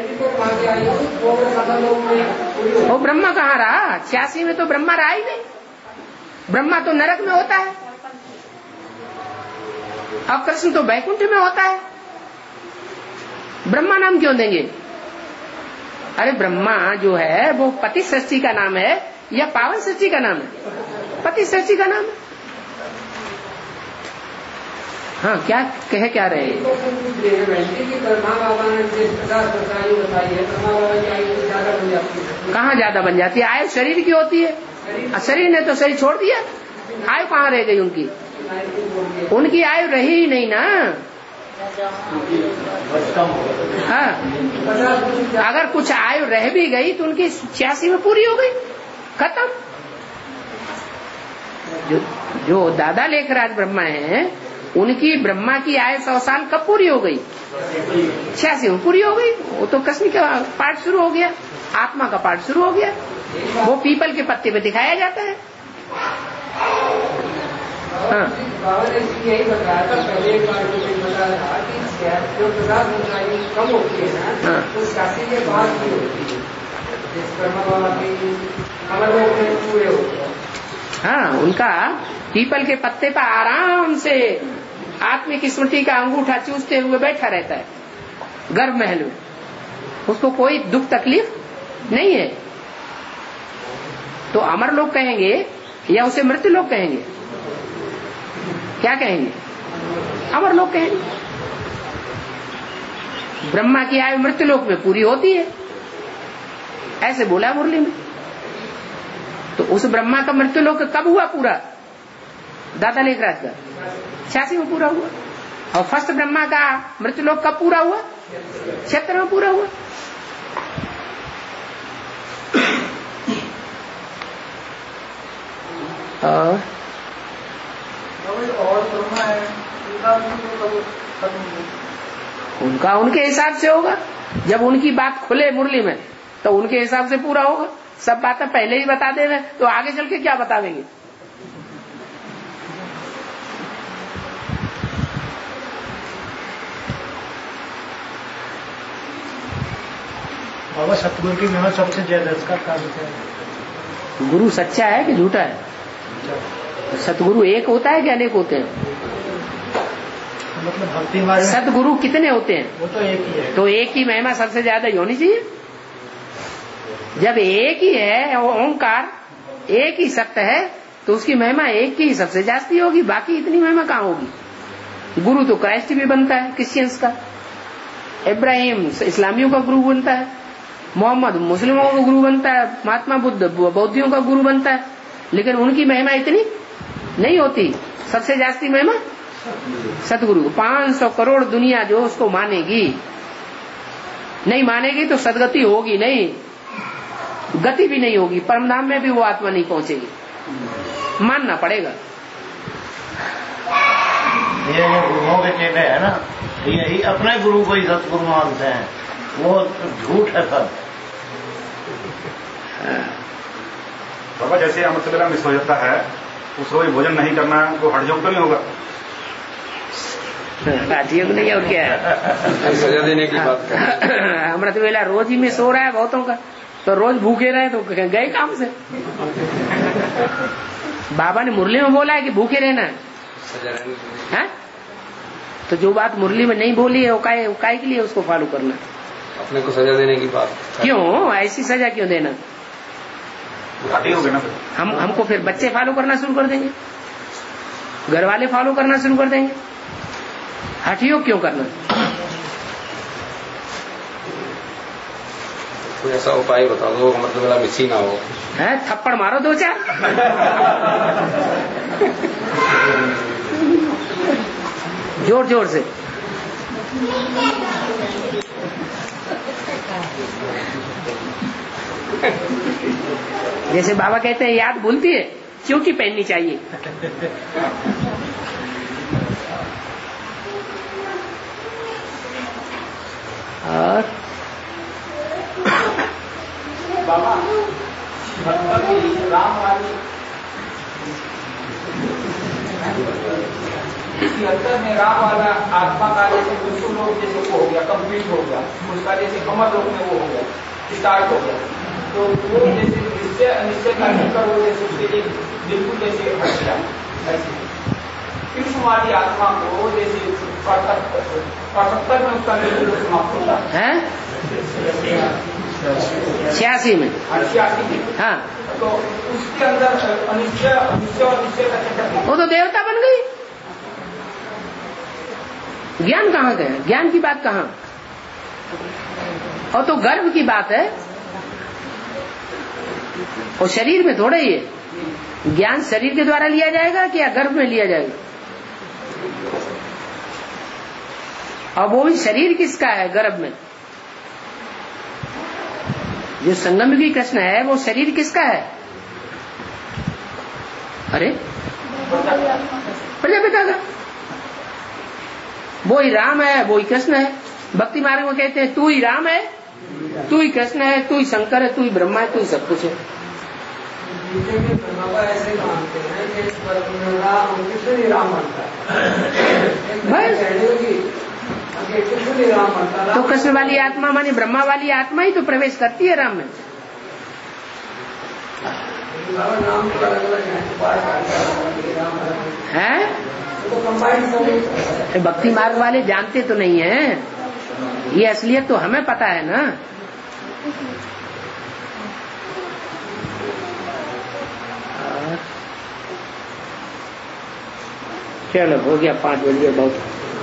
वो ब्रह्मा कहाँ रहा? 86 में तो ब्रह्मा रहा ही नहीं। ब्रह्मा तो नरक में होता है और कृष्ण तो बैकुंठ में होता है। ब्रह्मा नाम क्यों देंगे? अरे ब्रह्मा जो है वो पति सृष्टि का नाम है या पावन सृष्टि का नाम है? पति सृष्टि का नाम है। हाँ, क्या रहे? कहाँ ज्यादा बन जाती है? आयु शरीर की होती है, शरीर ने तो शरीर छोड़ दिया, आयु कहाँ रह गई उनकी? उनकी आयु रही ही नहीं ना। हाँ, अगर कुछ आयु रह भी गई तो उनकी 86 में पूरी हो गई, खत्म। जो दादा लेखराज ब्रह्मा हैं, उनकी ब्रह्मा की आयु 100 साल कब पूरी हो गई? 86 में पूरी हो गई। वो तो कृष्ण का पाठ शुरू हो गया, आत्मा का पाठ शुरू हो गया। वो पीपल के पत्ते पे दिखाया जाता है। हाँ,
यही बताया था पहले एक बार बताया था कि जो 50 वर्ष आयु कम होती है ना, तो 86 के बाद भी होती है। ब्रह्मा बाबा की अमरलोक में पूरे होते हैं।
हाँ, उनका पीपल के पत्ते पर आराम से आत्मिक स्मृति का अंगूठा चूसते हुए बैठा रहता है गर्भ महल में। उसको कोई दुख तकलीफ नहीं है। तो अमर लोग कहेंगे या उसे मृत्यु लोग कहेंगे? क्या कहेंगे? अमर लोग कहेंगे। ब्रह्मा की आयु मृत्यु लोक में पूरी होती है, ऐसे बोला मुरली में। तो उस ब्रह्मा का मृत्यु लोक कब हुआ पूरा? दादा लेखराज का 86 में पूरा हुआ। और फर्स्ट ब्रह्मा का मृत्यु लोक कब पूरा हुआ? 76 में पूरा हुआ।
और ब्रह्मा है
उनका उनके हिसाब से होगा। जब उनकी बात खुले मुरली में तो उनके हिसाब से पूरा होगा। सब बातें पहले ही बता दे रहे तो आगे चल के क्या बता देंगे?
बाबा सतगुरु की महिमा सबसे ज्यादा, इसका कारण क्या है?
गुरु सच्चा है कि झूठा है? सतगुरु एक होता है कि अनेक होते हैं?
मतलब भक्ति मार्ग
सतगुरु कितने होते हैं?
वो तो एक ही है।
तो एक की महिमा सबसे ज्यादा होनी चाहिए। जब एक ही है, ओंकार एक ही सत्य है, तो उसकी महिमा एक की सबसे जास्ती होगी। बाकी इतनी महिमा कहाँ होगी? गुरु तो क्राइस्ट भी बनता है क्रिश्चियंस का, इब्राहिम इस्लामियों का गुरु बनता है, मोहम्मद मुस्लिमों का गुरु बनता है, महात्मा बुद्ध बौद्धियों का गुरु बनता है। लेकिन उनकी महिमा इतनी नहीं होती। सबसे जास्ती महिमा सतगुरु। 500 करोड़ दुनिया जो उसको मानेगी, नहीं मानेगी तो सदगति होगी नहीं, गति भी नहीं होगी। परमधाम में भी वो आत्मा नहीं पहुंचेगी, मानना पड़ेगा।
ये गुरुओं के चेले है ना, यही अपने गुरु को ही सतगुरु मानते हैं, वो झूठ है सब।
बाबा जैसे अमृत वेला मिस हो जाता है, उस रोज भोजन नहीं करना तो हठयोग तो नहीं होगा?
हठयोग नहीं, और क्या है?
सजा देने की बात कर।
अमृत वेला रोज ही मिस हो रहा है बहुतों का, तो रोज भूखे रहे तो गए काम से। बाबा ने मुरली में बोला है कि भूखे रहना है, तो जो बात मुरली में नहीं बोली है वो काय के लिए उसको फॉलो करना?
अपने को सजा देने की बात
क्यों? ऐसी सजा क्यों देना? हमको फिर बच्चे फॉलो करना शुरू कर देंगे, घर वाले फॉलो करना शुरू कर देंगे। हठयोग क्यों करना?
कोई ऐसा उपाय बता दो मतलब मेरा मिसी ना हो।
है थप्पड़ मारो 2-4 जोर जोर से। जैसे बाबा कहते हैं याद भूलती है, चोटी पहननी चाहिए। और
राम वाली इसके अंदर में राम वाला आत्मा का जैसे विष्णु लोग जैसे वो हो गया, कंप्लीट हो गया, उसका जैसे अमर लोग में वो हो गया, स्टार्ट हो गया, तो वो जैसे निश्चय अनिश्चय का निकल वो जैसे उसके लिए बिल्कुल जैसे हट गया। ऐसे कृष्ण वाली आत्मा को जैसे 75 में उसका बिल्कुल समाप्त होता है,
86 में,
86 में।
हाँ,
तो उसके अंदर अनिश्चय अनिश्चय और निश्चय का चक्कर,
वो तो देवता बन गई। ज्ञान कहाँ गए? ज्ञान की बात कहाँ? और तो गर्भ की बात है, और शरीर में थोड़ा ही है। ज्ञान शरीर के द्वारा लिया जाएगा कि या गर्भ में लिया जाएगा? और वो भी शरीर किसका है? गर्भ में जो संगमयुगी कृष्ण है वो शरीर किसका है? अरे प्रजापिता का। वो ही राम है, वो ही कृष्ण है। भक्ति मार्ग में कहते हैं तू ही राम है, तू ही कृष्ण है, तू ही शंकर है, तू ही ब्रह्मा है, तू ही सब कुछ है।
बाबा ऐसे मानते हैं कि कृष्ण ही राम बनता है,
तो कृष्ण वाली आत्मा माने ब्रह्मा वाली आत्मा ही तो प्रवेश करती है राम में।
नाम तो अलग अलग
है, भक्ति मार्ग वाले जानते तो नहीं है, ये असलियत तो हमें पता है ना। चलो हो गया, 5 बज गए बहुत।